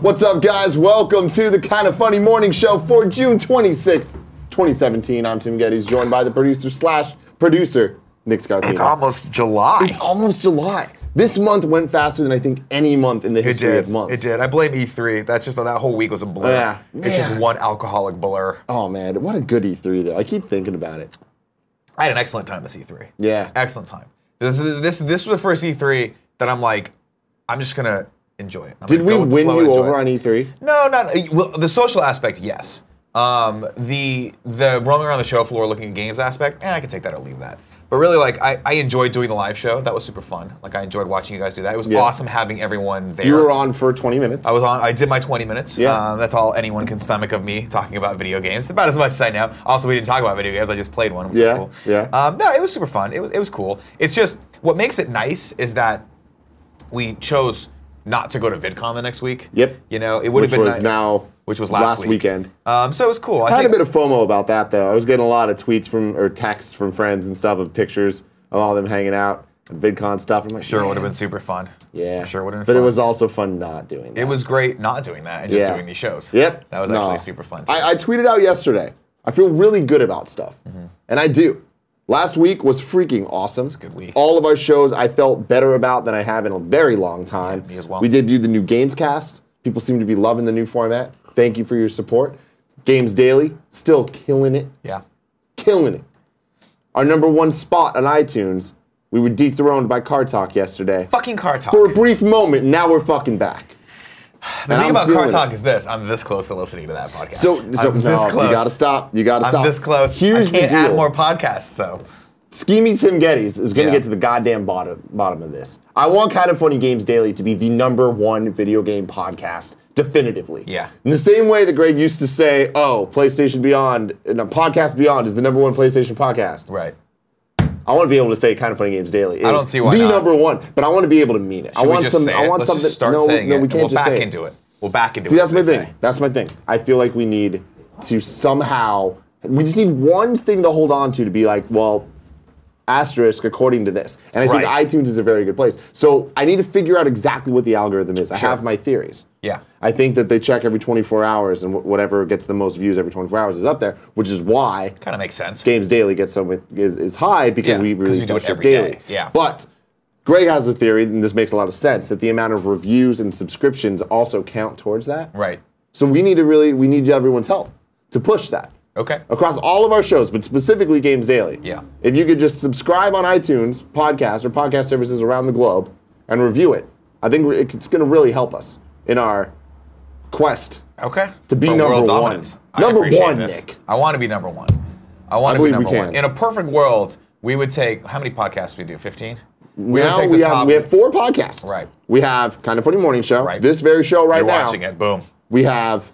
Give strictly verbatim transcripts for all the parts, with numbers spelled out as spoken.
What's up, guys? Welcome to the Kind of Funny Morning Show for June twenty-sixth, twenty seventeen. I'm Tim Geddes, joined by the producer slash producer, Nick Scarpino. It's almost July. It's almost July. This month went faster than I think any month in the history it did. of months. It did. I blame E three. That's just that whole week was a blur. Yeah. It's Yeah. just one alcoholic blur. Oh, man. What a good E three, though. I keep thinking about it. I had an excellent time this E three. Yeah. Excellent time. This this this was the first E three that I'm like, I'm just gonna enjoy it. I'm Did gonna we go with the win flow you and enjoy over it. on E three? No, not well. The social aspect, yes. Um, the the roaming around the show floor looking at games aspect, eh, I could take that or leave that. But really, like, I, I enjoyed doing the live show. That was super fun. Like, I enjoyed watching you guys do that. It was Yeah. awesome having everyone there. You were on for twenty minutes. I was on. I did my twenty minutes. Yeah. Um, that's all anyone can stomach of me talking about video games. About as much as I know. Also, we didn't talk about video games. I just played one, which Yeah, was cool. yeah. Um, no, it was super fun. It was. It was cool. It's just what makes it nice is that we chose not to go to VidCon the next week. Yep. You know, it would have Which been was ni- now which was last, last week. weekend. Um, so it was cool. I, I had a think, bit of FOMO about that, though. I was getting a lot of tweets from or texts from friends and stuff of pictures of all of them hanging out and VidCon stuff. I'm like, Sure, it man. would have been super fun. Yeah. I'm sure it would have been But fun. it was also fun not doing that. It was great not doing that and just Yeah. doing these shows. Yep. That was No. actually super fun. Too. I, I tweeted out yesterday. I feel really good about stuff. Mm-hmm. And I do. Last week was freaking awesome. It was a good week. All of our shows I felt better about than I have in a very long time. Yeah, me as well. We debuted the new Gamescast. People seem to be loving the new format. Thank you for your support. Games Daily, still killing it. yeah. Killing it. Our number one spot on iTunes, we were dethroned by Car Talk yesterday. Fucking car talk. For a brief moment, now we're fucking back. The And thing I'm about car feeling talk it. is this: I'm this close to listening to that podcast. So, so I'm no, this close. you gotta stop. You gotta I'm stop. this close. Here's I can't the deal. add more podcasts, though. Schemy Tim Geddes is going to Yeah. get to the goddamn bottom bottom of this. I want Kind of Funny Games Daily to be the number one video game podcast, definitively. Yeah. In the same way that Greg used to say, "Oh, PlayStation Beyond, no, Podcast Beyond is the number one PlayStation podcast." Right. I want to be able to say Kind of Funny Games Daily is I don't see why the not. number one, but I want to be able to mean it. I Should we want just some. say I it? want Let's something. just start no, saying no, it. we and can't we'll just back say it. into it. We'll back into See, it. that's my as they thing. say. That's my thing. I feel like we need to somehow. We just need one thing to hold on to to be like, well, asterisk according to this. And I think Right. iTunes is a very good place. So I need to figure out exactly what the algorithm is. I have my theories. Yeah. I think that they check every twenty-four hours, and wh- whatever gets the most views every twenty-four hours is up there, which is why Kind of makes sense. Games Daily gets so much, is, is high because Yeah, we 'cause release we do that it shit every daily. day, yeah. But Greg has a theory, and this makes a lot of sense, that the amount of reviews and subscriptions also count towards that. Right. So we need to really, we need everyone's help to push that Okay. across all of our shows, but specifically Games Daily. Yeah. If you could just subscribe on iTunes, podcasts, or podcast services around the globe and review it, I think it's going to really help us in our quest Okay. to be For number world one. dominance. I Number appreciate one, this. Nick. I want to be number one. I want I to be believe we number one. can. In a perfect world, we would take how many podcasts we do? fifteen. We Now we have, we have four podcasts. Right. We have Kind of Funny Morning Show. Right. This very show right You're now. watching it. Boom. We have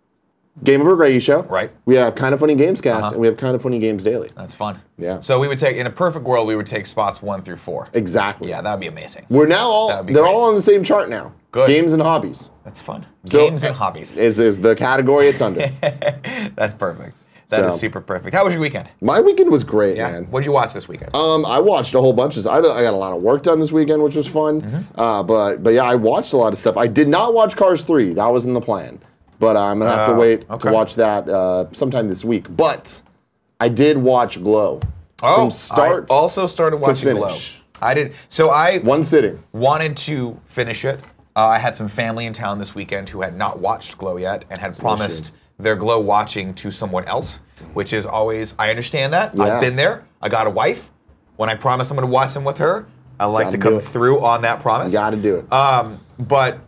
Game Over Greggy Show. Right. We have Kind of Funny Gamescast, Uh-huh. and we have Kind of Funny Games Daily. That's fun. Yeah. So we would take in a perfect world, we would take spots one through four. Exactly. Yeah, that would be amazing. We're now all, That would be they're great. all on the same chart now. Good. Games and hobbies. That's fun. So- Games and hobbies. Is, is the category it's under. That's perfect. That is So- super perfect. How was your weekend? My weekend was great, Yeah. man. What did you watch this weekend? Um, I watched a whole bunch of. I, I got a lot of work done this weekend, which was fun. Mm-hmm. Uh, but but yeah, I watched a lot of stuff. I did not watch Cars three. That was in the plan, but uh, I'm gonna have to Oh, wait okay. to watch that uh, sometime this week. But I did watch Glow oh, from start I also started to watching Glow. finish. I did. So I One sitting. wanted to finish it. Uh, I had some family in town this weekend who had not watched Glow yet and had promised their Glow watching to someone else, which is always, I understand that. Yeah. I've been there. I got a wife. When I promise I'm going to watch them with her, I like Gotta to do come it. through on that promise. Got to do it. Um, but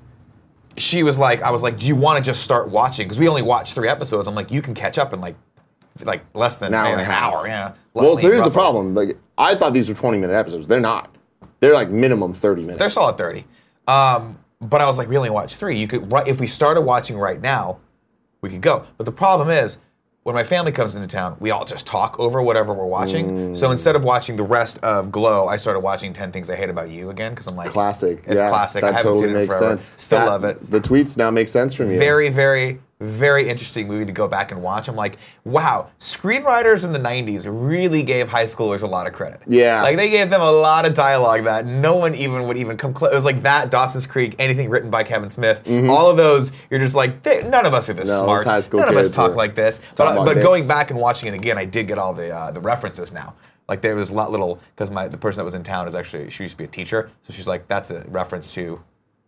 she was like, I was like, do you want to just start watching? Because we only watched three episodes. I'm like, you can catch up in like, like less than An hour an and a half. hour. Yeah. well, so here's the roughly. problem. Like I thought these were twenty minute episodes. They're not. They're like minimum thirty minutes. They're solid thirty. Um, but I was like, we only watched three. You could, right, if we started watching right now, we could go. But the problem is, when my family comes into town, we all just talk over whatever we're watching. Mm. So instead of watching the rest of Glow, I started watching ten Things I Hate About You again because I'm like, Classic. It's yeah, classic. That I haven't totally seen it in makes forever. sense. Still That- love it. The tweets now make sense from you. Very, very very interesting movie to go back and watch. I'm like, wow, screenwriters in the nineties really gave high schoolers a lot of credit. Yeah. Like, they gave them a lot of dialogue that no one even would even come close. It was like that, Dawson's Creek, anything written by Kevin Smith. Mm-hmm. All of those, you're just like, they, none of us are this no, smart. High school none of us kids talk like this. But, but going back and watching it again, I did get all the uh, the references now. Like, there was a lot little, because my the person that was in town is actually, she used to be a teacher. So she's like, that's a reference to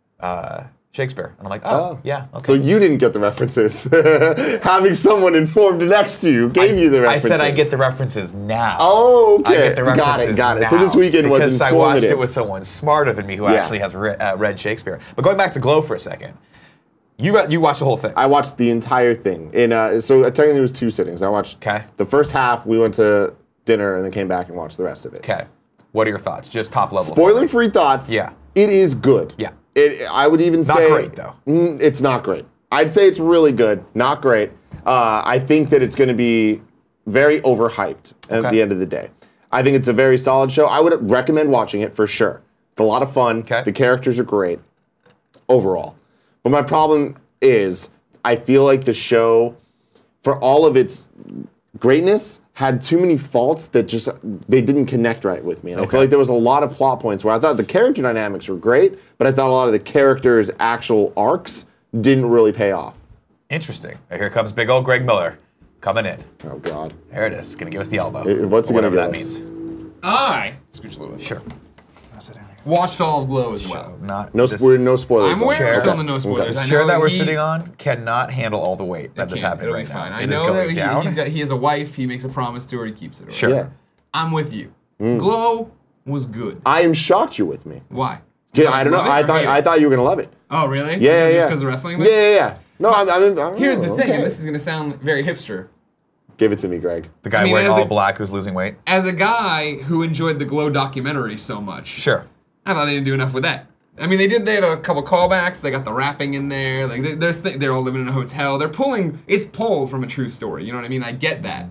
uh, Shakespeare. And I'm like, oh, oh. yeah, okay. So you didn't get the references. Having someone informed next to you gave I, you the references. I said I get the references now. Oh, okay. I get the references got it, got it. now So this weekend was informative. Because I watched it with someone smarter than me who yeah. actually has re uh, read Shakespeare. But going back to Glow for a second, you got, you watched the whole thing. I watched the entire thing. In uh, so technically it was two sittings. I watched Kay. the first half, we went to dinner and then came back and watched the rest of it. Okay. What are your thoughts? Just top level. Spoiler-free thoughts. Yeah. It is good. Yeah. It, I would even not say... Not great, though. Mm, it's not great. I'd say it's really good. Not great. Uh, I think that it's going to be very overhyped at okay. the end of the day. I think it's a very solid show. I would recommend watching it for sure. It's a lot of fun. Okay. The characters are great overall. But my problem is I feel like the show, for all of its greatness, had too many faults that just, they didn't connect right with me. And okay. I feel like there was a lot of plot points where I thought the character dynamics were great, but I thought a lot of the characters' actual arcs didn't really pay off. Interesting. Here comes big old Greg Miller coming in. Oh, God. There it is. Gonna give us the elbow. It, what's it gonna whatever give that us? means. I, scooch a little bit. Sure. I'll sit down here. Watched all of Glow as well. Not no, this, we're no spoilers. I'm aware chair. of still the no spoilers. This I chair know that we're he, sitting on cannot handle all the weight that is happening It'll right be fine. now. I It know is that going he, down. he's got, he has a wife. He makes a promise to her. He keeps it. Or Sure. Yeah. I'm with you. Mm. Glow was good. I am shocked you're with me. Why? Yeah, I don't know. I thought I thought you were gonna love it. Oh, really? Yeah, yeah, yeah. Just because of wrestling? Yeah, yeah, yeah. No, I'm. I'm, I'm Here's the thing, okay. and this is gonna sound very hipster. Give it to me, Greg. The guy I mean, wearing as all a- black who's losing weight. As a guy who enjoyed the Glow documentary so much, Sure. I thought they didn't do enough with that. I mean, they did. They had a couple callbacks. They got the rapping in there. Like, they- there's th they're all living in a hotel. They're pulling. It's pulled from a true story. You know what I mean? I get that.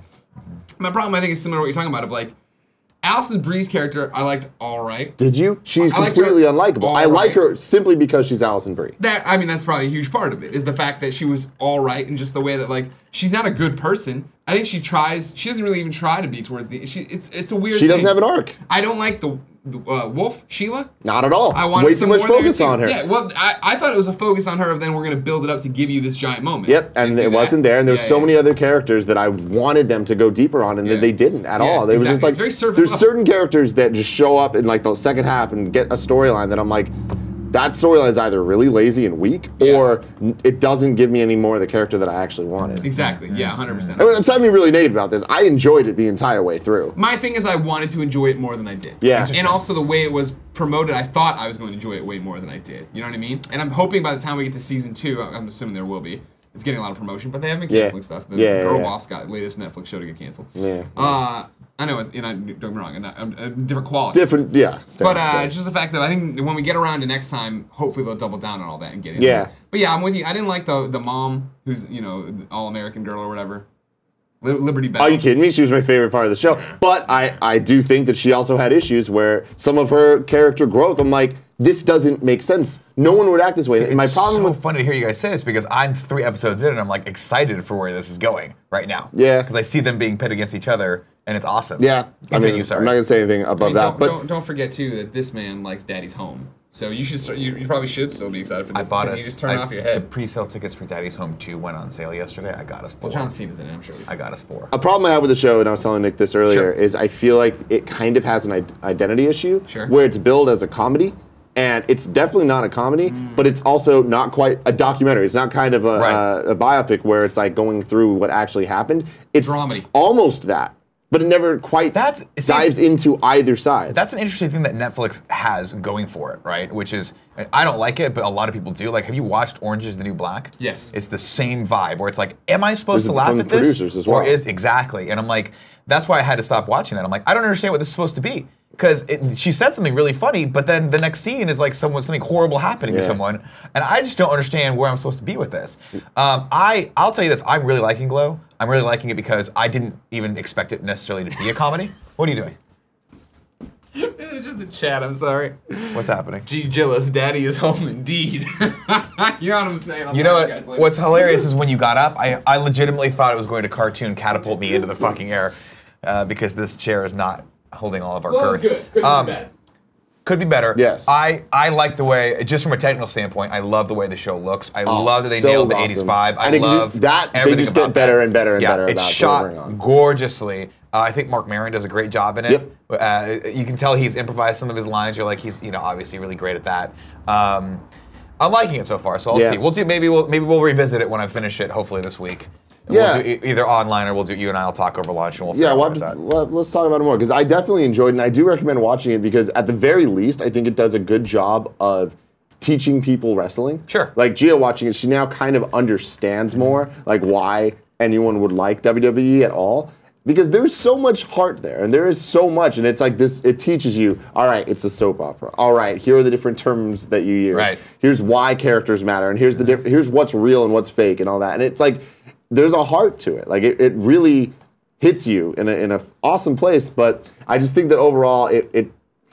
My problem, I think, is similar to what you're talking about. Of like, Alison Brie's character, I liked all right. Did you? She's I liked completely her unlikable. all I like right. her simply because she's Alison Brie. That I mean, that's probably a huge part of it. Is the fact that she was all right, and just the way that like she's not a good person. I think she tries. She doesn't really even try to be towards the. She, it's it's a weird. She doesn't thing. have an arc. I don't like the, the uh, Wolf Sheila. Not at all. I wanted Way some too much more there, focus too. on her. Yeah, well, I, I thought it was a focus on her of then we're going to build it up to give you this giant moment. Yep, and Didn't it do that. wasn't there, and there's Yeah, so yeah. many other characters that I wanted them to go deeper on, and Yeah. that they didn't at Yeah, all. They exactly. was just like It's very surface there's level. certain characters that just show up in like the second half and get a storyline that I'm like, that storyline is either really lazy and weak, Yeah. or it doesn't give me any more of the character that I actually wanted. Exactly. Yeah, one hundred percent. I mean, I'm not being really negative about this. I enjoyed it the entire way through. My thing is I wanted to enjoy it more than I did. Yeah. And also the way it was promoted, I thought I was going to enjoy it way more than I did. You know what I mean? And I'm hoping by the time we get to season two, I'm assuming there will be, it's getting a lot of promotion, but they have been Yeah. canceling stuff. The Yeah, Girl yeah. Boss got latest Netflix show to get canceled. Yeah. Uh, I know, it's, you know, don't get me wrong, a, a, a different quality. Different, yeah. But uh, sure. just the fact that I think when we get around to next time, hopefully they'll double down on all that and get into Yeah. it. But yeah, I'm with you. I didn't like the the mom who's, you know, the all-American girl or whatever. Li- Liberty Bell. Are you kidding me? She was my favorite part of the show. But I, I do think that she also had issues where some of her character growth, I'm like, this doesn't make sense. No one would act this way. It's My problem so with funny to hear you guys say this because I'm three episodes in and I'm like excited for where this is going right now. Yeah. Because I see them being pit against each other and it's awesome. yeah, I Continue, mean, sorry. I'm not gonna say anything above I mean, that, don't, but don't, don't forget too that this man likes Daddy's Home. So you should start, you, you probably should still be excited for I this. bought because us. You just turn I- off your The head. pre-sale tickets for Daddy's Home two went on sale yesterday. I got us four. Well, John Cena's in it, I'm sure. I got us four. a problem I have with the show, and I was telling Nick this earlier, Sure. is I feel like it kind of has an i- identity issue, Sure. where it's billed as a comedy, and it's definitely not a comedy, Mm. but it's also not quite a documentary. It's not kind of a, Right. uh, a biopic where it's like going through what actually happened. It's Dramedy. almost that, but it never quite That's- it seems- dives into either side. That's an interesting thing that Netflix has going for it, right? Which is, I don't like it, but a lot of people do. Like, have you watched Orange is the New Black? Yes. It's the same vibe where it's like, am I supposed Is to it laugh from at the this? producers as well? Or is exactly? And I'm like, that's why I had to stop watching that. I'm like, I don't understand what this is supposed to be. Because she said something really funny, but then the next scene is like someone something horrible happening to Yeah. someone, and I just don't understand where I'm supposed to be with this. Um, I I'll tell you this: I'm really liking Glow. I'm really liking it because I didn't even expect it necessarily to be a comedy. What are you doing? It's just a chat. I'm sorry. What's happening? Gee, Gillis, Daddy is home indeed. You know what I'm saying? I'll You know talk what? to guys later. What's hilarious is when you got up, I, I legitimately thought it was going to cartoon catapult me into the fucking air uh, because this chair is not holding all of our Well, girth. it's good. Could Um, be bad. Could be better. Yes. I, I like the way, just from a technical standpoint, I love the way the show looks. I Oh, love that they so nailed the awesome. eighties vibe. I And it- love that- they everything just get about better that. and better and yeah, better it's about shot delivering on. gorgeously. Uh, I think Mark Maron does a great job in it. Yep. Uh, you can tell he's improvised some of his lines. You're like, he's you know obviously really great at that. Um, I'm liking it so far, so I'll Yeah. see. We'll do maybe we'll maybe we'll revisit it when I finish it. Hopefully this week. And Yeah. We'll do e- either online or we'll do you and I'll talk over lunch and we'll. Yeah, figure we'll out have where to, it's at. well, let's talk about it more because I definitely enjoyed it and I do recommend watching it because at the very least I think it does a good job of teaching people wrestling. Sure. Like Gia watching it, she now kind of understands more like why anyone would like W W E at all. Because there's so much heart there, and there is so much, and it's like this. It teaches you, all right, it's a soap opera. All right, here are the different terms that you use. Right. Here's why characters matter, and here's the diff- here's what's real and what's fake, and all that. And it's like there's a heart to it. Like it, it really hits you in a in a awesome place. But I just think that overall, it it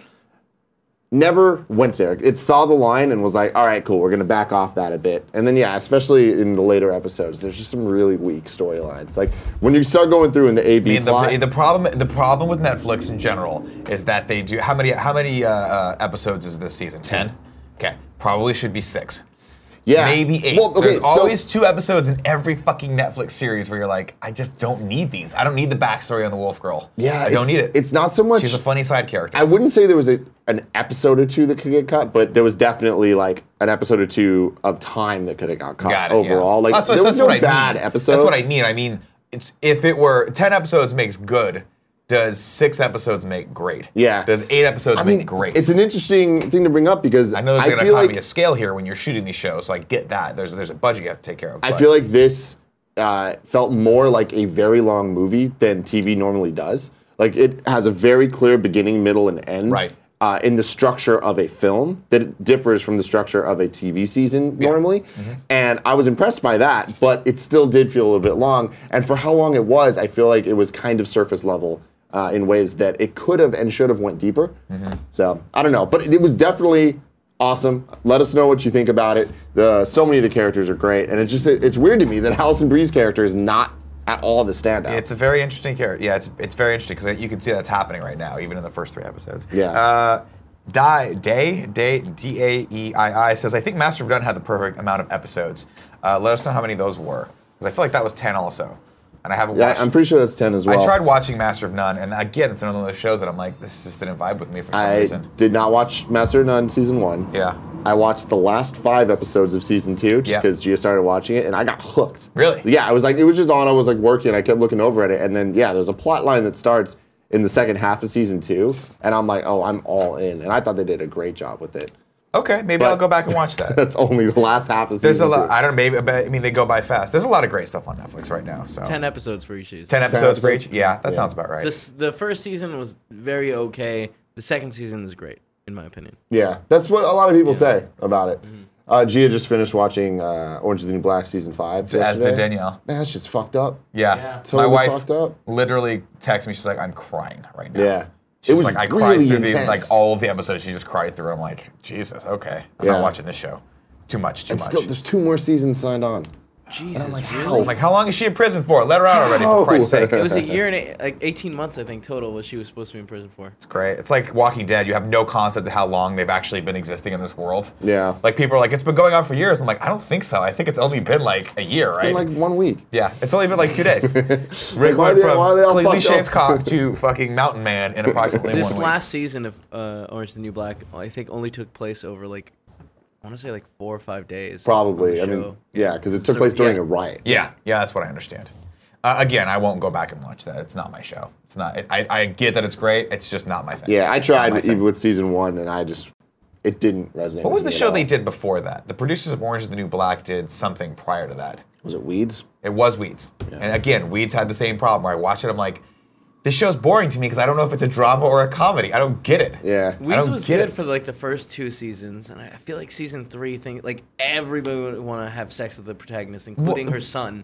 never went there. It saw the line and was like, all right, cool, we're gonna back off that a bit. And then yeah, especially in the later episodes, there's just some really weak storylines. Like when you start going through in the A B I mean, plot. the, the problem the problem with Netflix in general is that they do how many how many uh, uh, episodes is this season? Ten. Okay, probably should be six. yeah. Maybe eight. Well, okay, There's so- always two episodes in every fucking Netflix series where you're like, I just don't need these. I don't need the backstory on the Wolf Girl. Yeah, I don't it's- need it. it's not so much- She's a funny side character. I wouldn't say there was a, an episode or two that could get cut, but there was definitely like an episode or two of time that could have got cut Got it, overall. yeah. Like that's what, there was that's no what I bad mean. episode. That's what I mean. I mean, it's, if it were ten episodes makes good, does six episodes make great? Yeah. Does eight episodes I mean, make great? it's an interesting thing to bring up because I know there's I an feel economy like of scale here when you're shooting these shows, so I get that. There's there's a budget you have to take care of. I but- feel like this uh, felt more like a very long movie than T V normally does. Like it has a very clear beginning, middle, and end. Right. Uh, in the structure of a film that differs from the structure of a T V season normally. Mm-hmm. And I was impressed by that, but it still did feel a little bit long. And for how long it was, I feel like it was kind of surface level uh, in ways that it could have and should have went deeper. Mm-hmm. So I don't know, but it, it was definitely awesome. Let us know what you think about it. The so many of the characters are great, and it's just it, it's weird to me that Alison Brie's character is not at all the standout. It's a very interesting character. Yeah, it's it's very interesting because you can see that's happening right now, even in the first three episodes. Yeah. Uh, Die, Day, Day, D A E I I says, I think Master of None had the perfect amount of episodes. Uh, let us know how many those were. Because I feel like that was ten also. And I haven't yeah, watched I'm pretty sure that's ten as well. I tried watching Master of None, and again, it's another one of those shows that I'm like, this just didn't vibe with me for some I reason. did not watch Master of None season one. Yeah. I watched the last five episodes of season two just Yeah. because Gia started watching it, and I got hooked. Really? Yeah, I was like, it was just on. I was like working. I kept looking over at it, and then yeah, there's a plot line that starts in the second half of season two, and I'm like, oh, I'm all in. And I thought they did a great job with it. Okay, maybe But- I'll go back and watch that. That's only the last half of There's a season lot. two. I don't know. Maybe but, I mean they go by fast. There's a lot of great stuff on Netflix right now. So Ten episodes for each season. ten episodes for episodes? each. Yeah, that Yeah. sounds about right. This the first season was very okay. The second season is great, in my opinion. Yeah, that's what a lot of people say about it. Mm-hmm. Uh, Gia just finished watching uh, Orange is the New Black season five As the yesterday. Danielle. Man, that's just fucked up. Yeah. Yeah. Totally My wife fucked up. literally texts me. She's like, I'm crying right now. Yeah. She's It was like, I cried really through the, intense. like all of the episodes. She just cried through. I'm like, Jesus, okay. I'm Yeah. not watching this show. Too much, too And much. still, there's two more seasons signed on. Jesus, I'm like, really? how? I'm like, how long is she in prison for? Let her out already, How? for Christ's sake. It was a year and eight, like eighteen months, I think, total, what she was supposed to be in prison for. It's great. It's like Walking Dead. You have no concept of how long they've actually been existing in this world. Yeah. Like people are like, it's been going on for years. I'm like, I don't think so. I think it's only been like a year, It's right? been like one week. yeah, it's only been like two days. Rick why are went they- from why are they all completely fucked up? shaved cock to fucking Mountain Man in approximately This one week. last season of uh, Orange is the New Black, I think, only took place over like, I want to say like four or five days. Probably. I on the mean, show. yeah, because it took So, place during yeah. a riot. Yeah, yeah, that's what I understand. Uh, again, I won't go back and watch that. It's not my show. It's not. It, I, I get that it's great. It's just not my thing. Yeah, I Not tried my thing. even with season one, and I just it didn't resonate. What was the with me show at they all. did before that? The producers of Orange is the New Black did something prior to that. Was it Weeds? It was Weeds. And again, Weeds had the same problem where I watch it, I'm like, this show's boring to me because I don't know if it's a drama or a comedy. I don't get it. Yeah. I Weeds don't was get good it. for like the first two seasons, and I feel like season three, thing like everybody would want to have sex with the protagonist, including her son.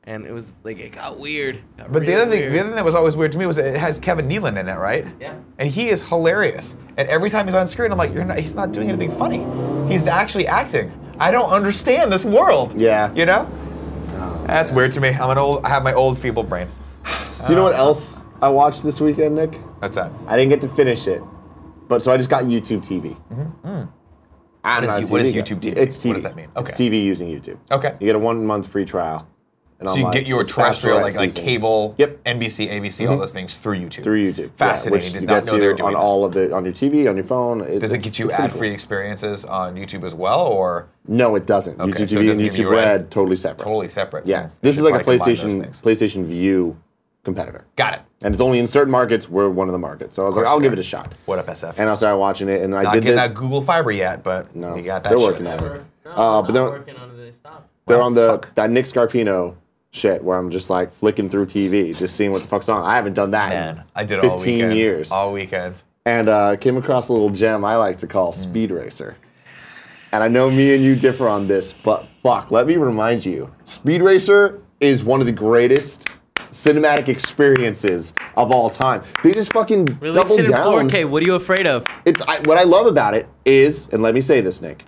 and it was like it got weird. Got But the really other thing, weird. the other thing that was always weird to me was it has Kevin Nealon in it, right? Yeah. And he is hilarious. And every time he's on screen, I'm like, you're not. He's not doing anything funny. He's actually acting. I don't understand this world. Yeah. You know? Oh, That's man. weird to me. I'm an old. I have my old feeble brain. So you know what else I watched this weekend, Nick? That's that. I didn't get to finish it, but so I just got YouTube T V. Mm-hmm. What is you- what is YouTube T V? It's T V. What does that mean? It's Okay. T V using YouTube. Okay. You get a one month free trial. And So I'm you like, get your it's terrestrial, Bachelorette like like season. cable, Yep. N B C, A B C, all those things through YouTube. Through YouTube. Fascinating. Yeah, which Did you not get know they were to doing on that. all of the on your T V, on your phone. It, Does it it's get you pretty ad-free cool. experiences on YouTube as well, or No, it doesn't. Okay, YouTube so it T V doesn't and give you YouTube ad- Red totally separate. totally separate? Yeah. Hmm. This Should is like a probably combine those PlayStation things. PlayStation View competitor. Got it. And it's only in certain markets. We're one of the markets. So I was like, course I'll we give are. it a shot. What up, S F? And I started watching it, and I Not did getting the, that Google Fiber yet, but No, we got that they're shit. working on it. Never, no, Uh, they're but not they're- working on it. They stopped. They're Well, on the fuck. that Nick Scarpino shit where I'm just like flicking through T V, just seeing what the fuck's on. I haven't done that Man, in I did it all fifteen weekend. years. All weekend. And uh, came across a little gem I like to call Mm. Speed Racer. And I know me and you differ on this, but fuck, let me remind you, Speed Racer is one of the greatest cinematic experiences of all time. They just fucking Release double it in down. four K. What are you afraid of? It's I, what I love about it is, and let me say this, Nick.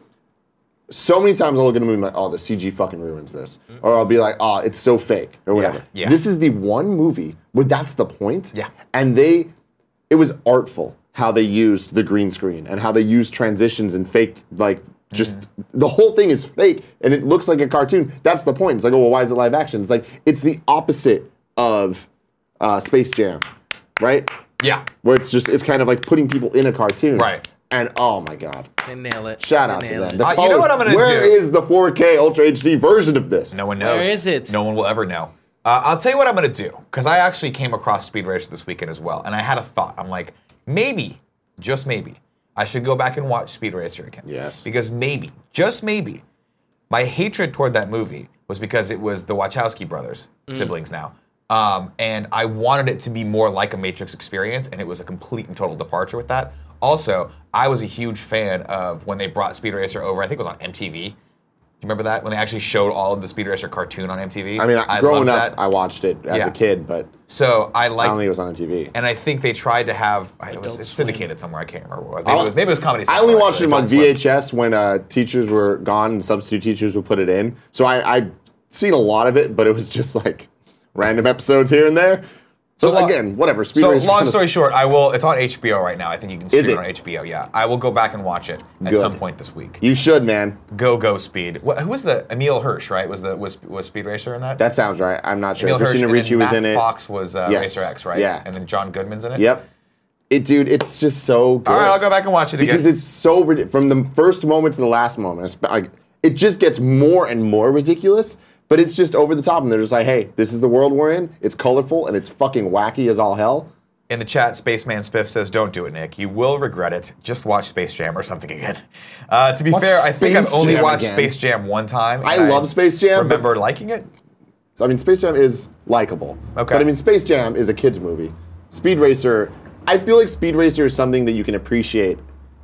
So many times I'll look at a movie and be like, oh, the C G fucking ruins this. Or I'll be like, oh, it's so fake, or whatever. yeah. This is the one movie where that's the point. Yeah. And they, it was artful how they used the green screen and how they used transitions and fake, like, just, Mm-hmm. the whole thing is fake and it looks like a cartoon. That's the point. It's like, oh, well, why is it live action? It's like, it's the opposite of uh, Space Jam, right? Yeah. Where it's just, it's kind of like putting people in a cartoon. Right. And oh my God. They nail it. Shout They out to nail them. it. The Uh, you know colors- what I'm gonna Where do? is the four K Ultra H D version of this? No one Where knows. is it? No one will ever know. Uh, I'll tell you what I'm going to do, because I actually came across Speed Racer this weekend as well, and I had a thought. I'm like, maybe, just maybe, I should go back and watch Speed Racer again. Yes. Because maybe, just maybe, my hatred toward that movie was because it was the Wachowski brothers, siblings now. Um, and I wanted it to be more like a Matrix experience, and it was a complete and total departure with that. Also, I was a huge fan of when they brought Speed Racer over, I think it was on M T V. Do you remember that? When they actually showed all of the Speed Racer cartoon on M T V? I mean, growing loved up, that. I watched it as Yeah. a kid, but So I I don't liked think it was on M T V. and I think they tried to have, I- it was Adult it's Swim. syndicated somewhere, I can't remember what it was. Maybe, it was, maybe it was Comedy I Central. only watched actually, them on Adult Swim. V H S when uh, teachers were gone and substitute teachers would put it in. So I, I've seen a lot of it, but it was just like random episodes here and there. So, So, lo- again, whatever. Speed So Racer long kinda- story short, I will. It's on H B O right now. I think you can stream Is it? it? on H B O. Yeah, I will go back and watch it at Good. some point this week. You should, man. Go go Speed. What, who was the Emil Hirsch? Right? Was the was was Speed Racer in that? That sounds right. I'm not sure. Emil Hirsch. Christina And then Ricci was Matt in it. Fox was uh, Yes. Racer X, right? Yeah. And then John Goodman's in it. Yep. It, dude, it's just so good. All right, I'll go back and watch it again. Because it's so rid- from the first moment to the last moment. It's like it just gets more and more ridiculous, but it's just over the top, and they're just like, "Hey, this is the world we're in. It's colorful and it's fucking wacky as all hell." In the chat, Spaceman Spiff says, "Don't do it, Nick. You will regret it. Just watch Space Jam or something again." Uh, to be Watch fair, I think I've Space only Jam watched again. Space Jam one time. I and love Space Jam, but- Remember liking it? So, I mean, Space Jam is likable. Okay. But I mean, Space Jam is a kids movie. Speed Racer, I feel like Speed Racer is something that you can appreciate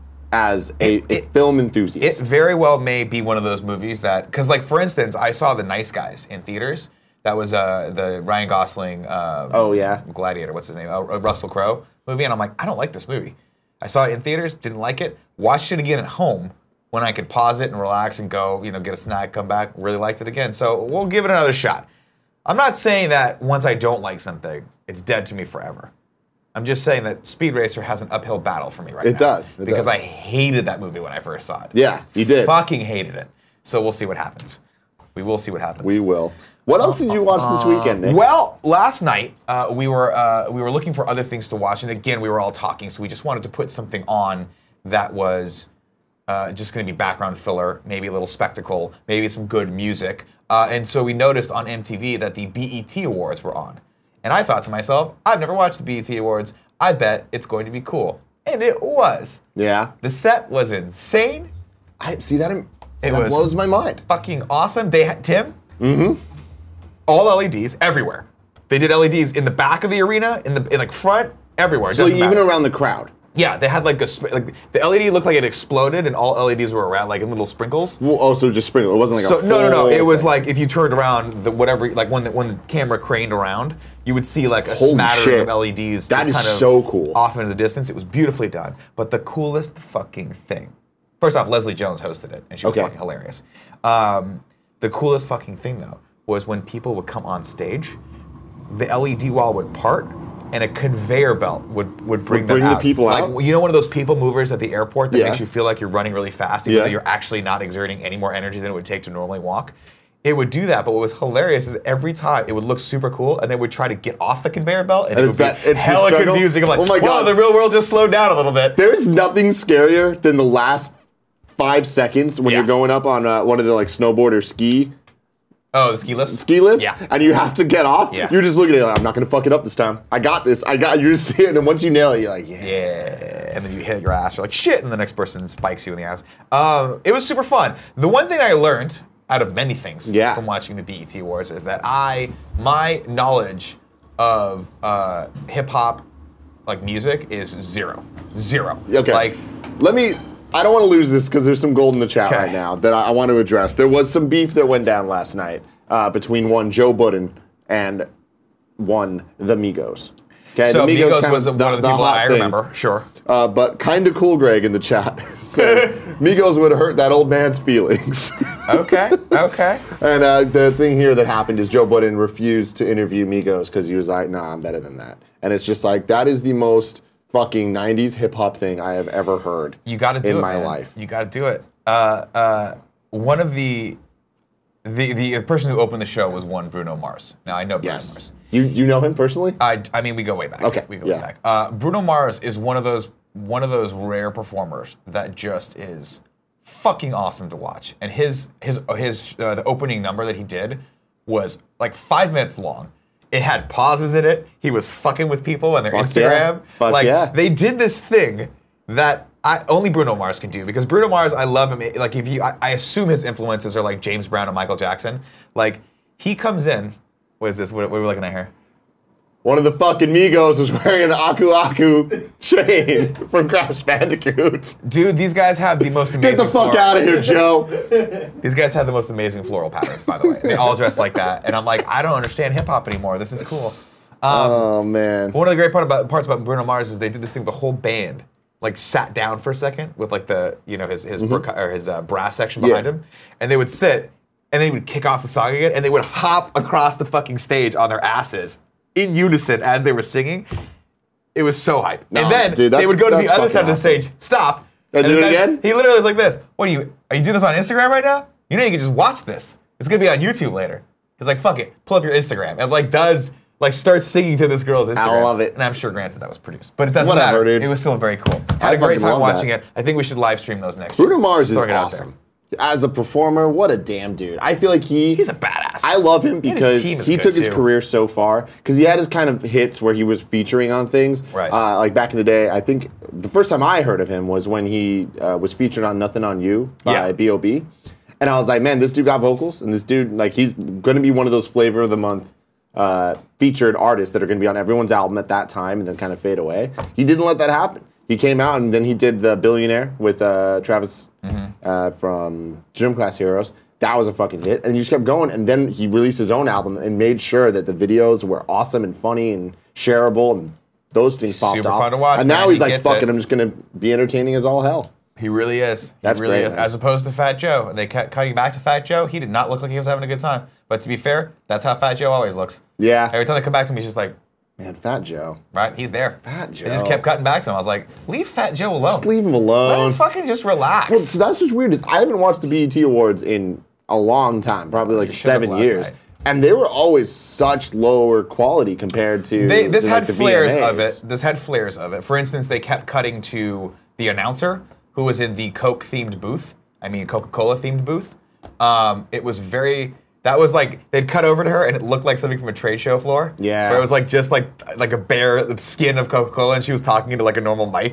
as a, It- a it- film It enthusiast. very well may be one of those movies that, because like for instance, I saw The Nice Guys in theaters. That was uh, the Ryan Gosling. Uh, Oh, yeah? Gladiator. What's his name? Uh, Russell Crowe movie, and I'm like, I don't like this movie. I saw it in theaters, didn't like it. Watched it again at home when I could pause it and relax and go, you know, get a snack, come back. Really liked it again. So we'll give it another shot. I'm not saying that once I don't like something, it's dead to me forever. I'm just saying that Speed Racer has an uphill battle for me right now. It does, it because does. I hated that movie when I first saw it. Yeah, you did. Fucking hated it. So we'll see what happens. We will see what happens. We will. What else did you watch this weekend, Nick? Well, last night uh, we were uh, we were looking for other things to watch, and again we were all talking, so we just wanted to put something on that was uh, just going to be background filler, maybe a little spectacle, maybe some good music. Uh, and so we noticed on M T V that the B E T Awards were on, and I thought to myself, I've never watched the B E T Awards. I bet it's going to be cool, and it was. Yeah. The set was insane, I see that. It It that was- blows my mind. fucking awesome. They had Tim. Mm-hmm. All L E Ds everywhere. They did L E Ds in the back of the arena, in the in like front, everywhere. It So doesn't even matter. around the crowd. Yeah, they had like a sp- like the L E D looked like it exploded and all L E Ds were around like in little sprinkles. Well, also just sprinkle. It wasn't like So a no, no, no. full It was thing. like if you turned around the whatever, like when the when the camera craned around, you would see like a Holy smattering shit. of L E Ds. That just is kind of so cool. Off into the distance, it was beautifully done. But the coolest fucking thing. First off, Leslie Jones hosted it, and she was Okay. fucking hilarious. Um, the coolest fucking thing though was when people would come on stage, the L E D wall would part. And a conveyor belt would, would bring Would them bring the out. people like, out? You know one of those people movers at the airport that Yeah. makes you feel like you're running really fast, even Yeah. though you're actually not exerting any more energy than it would take to normally walk? It would do that, but what was hilarious is every time it would look super cool, and they would try to get off the conveyor belt, and, And it it's would that- be it's the hella struggle? confusing. I'm like, Oh my whoa, God. the real world just slowed down a little bit. There is nothing scarier than the last five seconds when Yeah. you're going up on uh, one of the like snowboard or ski Oh, the ski lifts? ski lifts, Yeah. and you have to get off. Yeah. You're just looking at it like, I'm not gonna fuck it up this time. I got this. I got. You just see it, and then once you nail it, you're like, yeah. Yeah, and then you hit your ass. You're like, shit, and the next person spikes you in the ass. Um, it was super fun. The one thing I learned out of many things Yeah. from watching the B E T Awards is that I, my knowledge of uh, hip hop, like music, is zero, zero. Okay. Like, let me. I don't want to lose this because there's some gold in the chat Okay. right now that I, I want to address. There was some beef that went down last night uh, between one Joe Budden and one the Migos. Okay, so the Migos kind was one of the people hot that I thing. remember. Sure. Uh, but kind of cool, Greg, in the chat says Migos would hurt that old man's feelings. Okay. Okay. And uh, the thing here that happened is Joe Budden refused to interview Migos because he was like, nah, I'm better than that. And it's just like, that is the most fucking nineties hip hop thing I have ever heard You got to do in it, my man. life. You got to do it. Uh, uh, one of the, the the person who opened the show was one Bruno Mars. Now I know Bruno Yes. Mars. You you know him personally? I, I mean, we go way back. Okay, we go yeah. way back. Uh, Bruno Mars is one of those one of those rare performers that just is fucking awesome to watch. And his his his uh, the opening number that he did was like five minutes long. It had pauses in it. He was fucking with people on their Fuck Instagram. yeah. Fuck like yeah. they did this thing that I only Bruno Mars can do because Bruno Mars, I love him. Like if you, I, I assume his influences are like James Brown and Michael Jackson. Like he comes in. What is this? What, what are we looking at here? One of the fucking Migos was wearing an Aku Aku chain from Crash Bandicoot. Dude, these guys have the most amazing. Get the fuck floral- out of here, Joe. These guys have the most amazing floral patterns, by the way. They all dress like that, and I'm like, I don't understand hip hop anymore. This is cool. Um, Oh man. one of the great part about parts about Bruno Mars is they did this thing. The whole band like sat down for a second with like the you know his his percu- or his uh, brass section behind Mm-hmm. Yeah. him, and they would sit, and then he would kick off the song again, and they would hop across the fucking stage on their asses in unison as they were singing. It was so hype. No, and then dude, they that's- would go to the that's other side of the fucking stage, stop, And do the it guy- again? He literally was like this. What are you? Are you doing this on Instagram right now? You know you can just watch this. It's gonna be on YouTube later. He's like, fuck it, pull up your Instagram, and like does like starts singing to this girl's Instagram. love it. And I'm sure, granted, that was produced, but it doesn't Whatever, matter. dude. It was still very cool. I Had a great fucking time love watching that. it. I think we should live stream those next Bruno year. Mars Just is throwing it out there. awesome. As a performer, what a damn dude. I feel like he He's a badass. I love him his because team is he good, took his too. career so far. Because he had his kind of hits where he was featuring on things. Right. Uh, like back in the day, I think the first time I heard of him was when he uh, was featured on Nothing on You by Yeah. B O B. And I was like, man, this dude got vocals. And this dude, like, he's going to be one of those flavor of the month uh, featured artists that are going to be on everyone's album at that time and then kind of fade away. He didn't let that happen. He came out and then he did The Billionaire with uh, Travis Mm-hmm. uh, from Gym Class Heroes. That was a fucking hit. And he just kept going. And then he released his own album and made sure that the videos were awesome and funny and shareable. And those things popped Super off. fun to watch, and man. now he's He like, gets fuck it. it, I'm just going to be entertaining as all hell. He really is. He That's really great, is. man. As opposed to Fat Joe. And they kept cutting back to Fat Joe. He did not look like he was having a good time. But to be fair, that's how Fat Joe always looks. Yeah. Every time they come back to him, he's just like, Man, Fat Joe. right, he's there. Fat They just Joe. kept cutting back to him. I was like, leave Fat Joe alone. Just leave him Let alone. him fucking just relax. Well, so that's what's weird is I haven't watched the B E T Awards in a long time, probably like You should have seven last years. night. And they were always such lower quality compared to They, this to, had like, the flares V M As. of it. This had flares of it. For instance, they kept cutting to the announcer who was in the Coke themed booth. I mean, Coca-Cola themed booth. Um, it was very. That was like they'd cut over to her and it looked like something from a trade show floor. Yeah. Where it was like just like like a bare skin of Coca-Cola and she was talking into like a normal mic.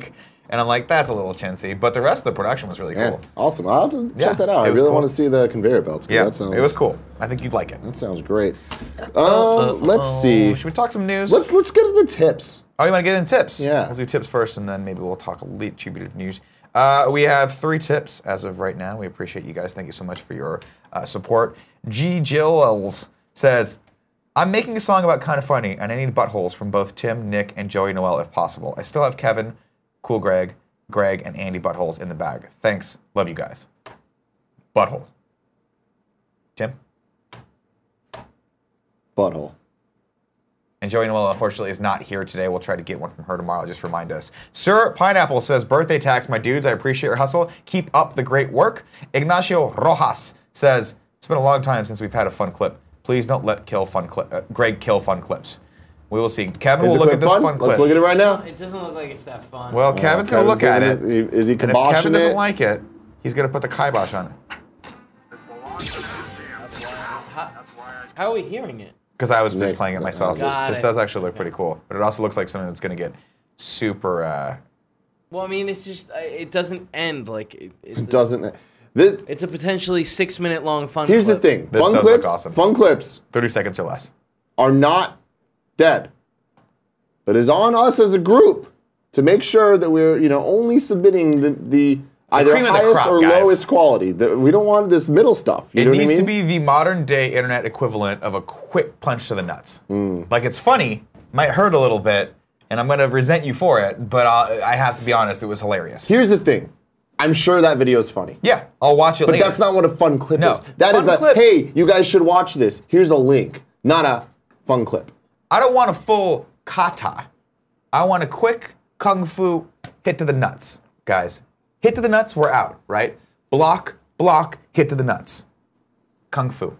And I'm like, that's a little chintzy. But the rest of the production was really Yeah, cool. awesome. I'll have to Yeah, check that out. I it was really cool. want to see the conveyor belts. 'Cause Yeah, that sounds, it was cool. I think you'd like it. That sounds great. Uh, let's see. Should we talk some news? Let's let's get to the tips. Oh, you want to get in tips? Yeah. We'll do tips first, and then maybe we'll talk a little bit of news. Uh, we have three tips as of right now. We appreciate you guys. Thank you so much for your uh, support. G. Jills says, I'm making a song about Kind of Funny, and I need buttholes from both Tim, Nick, and Joey Noel if possible. I still have Kevin, Cool Greg, Greg, and Andy buttholes in the bag. Thanks. Love you guys. Butthole. Tim? Butthole. And Joey Noel, unfortunately, is not here today. We'll try to get one from her tomorrow. Just remind us. Sir Pineapple says, birthday tax, my dudes. I appreciate your hustle. Keep up the great work. Ignacio Rojas says, it's been a long time since we've had a fun clip. Please don't let kill fun clip. Uh, Greg kill fun clips. We will see. Kevin Is will the look clip at this fun? fun clip. Let's look at it right now. It doesn't look like it's that fun. Well, Kevin's going to look at it. it. Is he And if Kevin kiboshing doesn't it? like it, he's going to put the kibosh on it. how, how are we hearing it? Because I was just Nick, playing it myself. Got This it. does actually look pretty cool. But it also looks like something that's going to get super... Uh, Well, I mean, it's just uh, it doesn't end like it, it's It a- doesn't. This, It's a potentially six minute long fun. here's the clip. thing. This Fun does look clips. awesome. Fun clips thirty seconds or less. are not dead. But it's on us as a group to make sure that we're, you know, only submitting the, the either cream of the highest crop, or guys. lowest quality. The, we don't want this middle stuff. You It know what I needs mean? to be the modern day internet equivalent of a quick punch to the nuts. Hmm. Like it's funny, might hurt a little bit, and I'm going to resent you for it, but I'll, I have to be honest, it was hilarious. Here's the thing. I'm sure that video is funny. Yeah, I'll watch it But later. that's not what a fun clip No. is. That Fun is a, clip- hey, you guys should watch this. Here's a link. Not a fun clip. I don't want a full kata. I want a quick kung fu hit to the nuts, guys. Hit to the nuts, we're out, right? Block, block, hit to the nuts. Kung fu.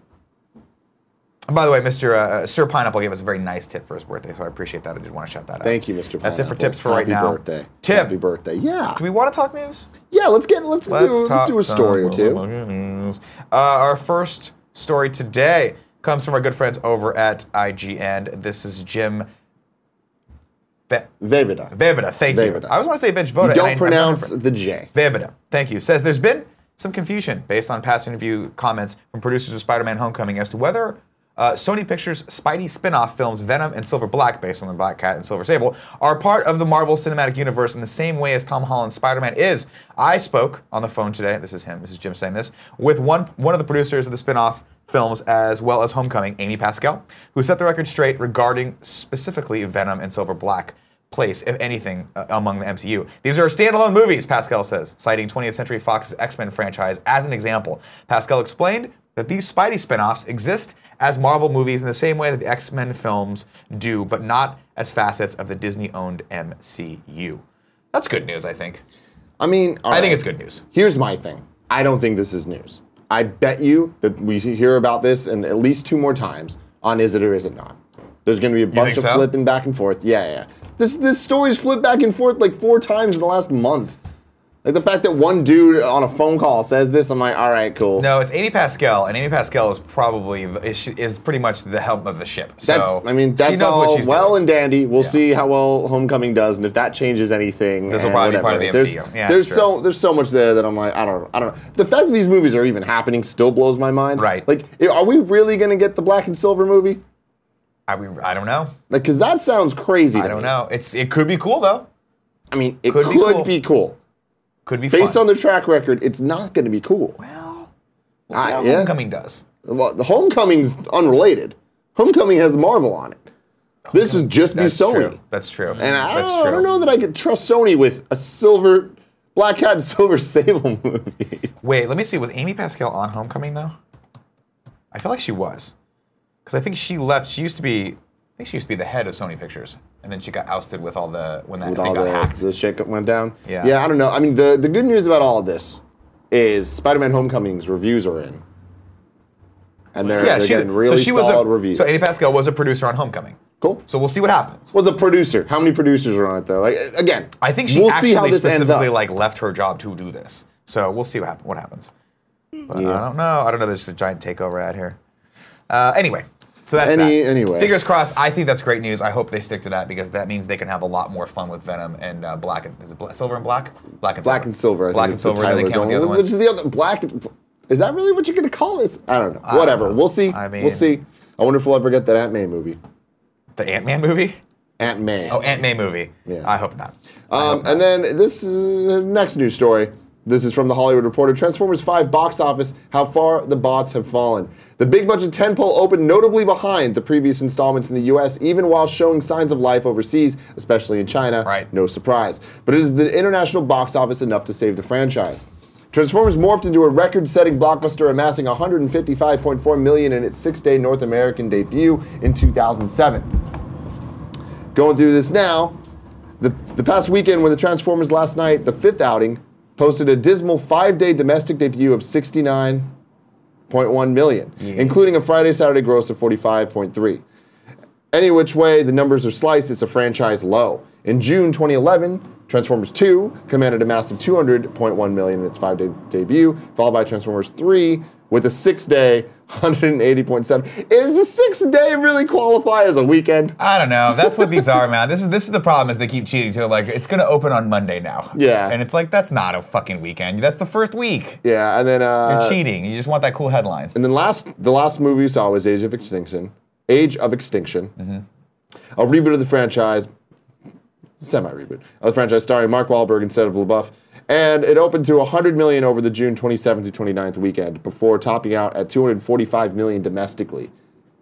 And by the way, Mister Uh, Sir Pineapple gave us a very nice tip for his birthday, so I appreciate that. I did want to shout that out. Thank you, Mister That's it for Pineapple. tips for right Happy now. birthday. Tim. Happy birthday. Yeah. Do we want to talk news? Yeah, let's get let's, Let's do talk let's do a story or some two. news. Uh, our first story today comes from our good friends over at I G N. This is Jim Ve- Vevida. Vevida. Thank you. Vevida. I always want to say Vejvoda. You and I- don't I'm pronounce never- the J. Vevida. Thank you. Says there's been some confusion based on past interview comments from producers of Spider-Man Homecoming as to whether uh, Sony Pictures' Spidey spin-off films Venom and Silver Black, based on the Black Cat and Silver Sable, are part of the Marvel Cinematic Universe in the same way as Tom Holland's Spider-Man is. I spoke on the phone today, this is him, this is Jim saying this, with one, one of the producers of the spin-off films as well as Homecoming, Amy Pascal, who set the record straight regarding specifically Venom and Silver Black place, if anything, uh, among the M C U. These are standalone movies, Pascal says, citing twentieth Century Fox's X-Men franchise as an example. Pascal explained that these Spidey spin-offs exist as Marvel movies in the same way that the X-Men films do, but not as facets of the Disney-owned M C U. That's good news, I think. I mean, all I think right. it's good news. Here's my thing. I don't think this is news. I bet you that we hear about this and at least two more times on Is It or Is It Not. There's going to be a bunch think of so? flipping back and forth. Yeah, yeah. This this story's flipped back and forth like four times in the last month. Like the fact that one dude on a phone call says this, I'm like, all right, cool. No, it's Amy Pascal, and Amy Pascal is probably is, is pretty much the helm of the ship. So That's, I mean, she that's knows what all she's well doing. and dandy. We'll Yeah. see how well Homecoming does, and if that changes anything. This will and probably be part of whatever. the M C U. There's, Yeah, there's that's so there's so much there that I'm like, I don't, I don't know. The fact that these movies are even happening still blows my mind. Right. Like, are we really gonna get the Black and Silver movie? I, we, I don't know. Like, cause that sounds crazy. I to don't me. know. It's it could be cool though. I mean, it Could could, be cool. be cool. Could be Based fun. on the track record, it's not gonna be cool. well, we'll see I- how yeah. Homecoming does. Well, the Homecoming's unrelated. Homecoming has Marvel on it. This would just be That's Sony. true. That's true. And I That's don't, true. I don't know that I could trust Sony with a silver, Black Cat and Silver Sable movie. Wait, let me see. Was Amy Pascal on Homecoming though? I feel like she was, because I think she left. She used to be. I think she used to be the head of Sony Pictures, and then she got ousted with all the when that With thing all got the, hacked. the shit that went down. Yeah. Yeah, I don't know. I mean, the, the good news about all of this is Spider-Man Homecoming's reviews are in. And they're, Yeah, they're she, getting really so she was solid a, reviews. So Amy Pascal was a producer on Homecoming. Cool. So we'll see what happens. Was a producer. How many producers are on it though? Like again, I think she we'll see how actually this ends specifically up. like left her job to do this. So we'll see what, hap- what happens. But Yeah. I don't know. I don't know. There's a giant takeover ad here. Uh, anyway, So that's Any, that. Anyway. Fingers crossed. I think that's great news. I hope they stick to that because that means they can have a lot more fun with Venom and uh, Black and is it Black, Silver and Black? Black and Black Silver. and Silver. I Black think and it's the Silver. Then they Tyler can with the other Dolan, ones. which is the other Black. Is that really what you're gonna call this? I don't know. I Whatever. don't know. We'll see. I mean- we'll see. I wonder if we'll ever get that Aunt May movie. The Ant-Man movie? Aunt May. Oh, Ant-Man movie. Yeah. I hope not. I Um, hope and not. then this uh, next news story. This is from the Hollywood Reporter. Transformers five box office, how far the bots have fallen. The big budget tentpole opened notably behind the previous installments in the U S, even while showing signs of life overseas, especially in China. Right. No surprise. But is the international box office enough to save the franchise? Transformers morphed into a record-setting blockbuster, amassing one hundred fifty-five point four million dollars in its six-day North American debut in two thousand seven. Going through this now, the, the past weekend when the Transformers last night, the fifth outing, posted a dismal five-day domestic debut of sixty-nine point one million dollars, Yeah. including a Friday-Saturday gross of forty-five point three. Any which way the numbers are sliced, it's a franchise low. In June twenty eleven, Transformers two commanded a massive two hundred point one million dollars in its five-day debut, followed by Transformers three with a six-day one hundred eighty point seven. Is a six-day really qualify as a weekend? I don't know. That's what these are, man. This is this is the problem is they keep cheating too. Like it's gonna open on Monday now. Yeah. And it's like that's not a fucking weekend. That's the first week. Yeah, and then uh, You're cheating. You just want that cool headline. And then last, the last movie we saw was Age of Extinction. Age of Extinction. Mm-hmm. A reboot of the franchise, semi-reboot of the franchise, starring Mark Wahlberg instead of LaBeouf. And it opened to one hundred million dollars over the June twenty-seventh through twenty-ninth weekend, before topping out at two hundred forty-five million dollars domestically,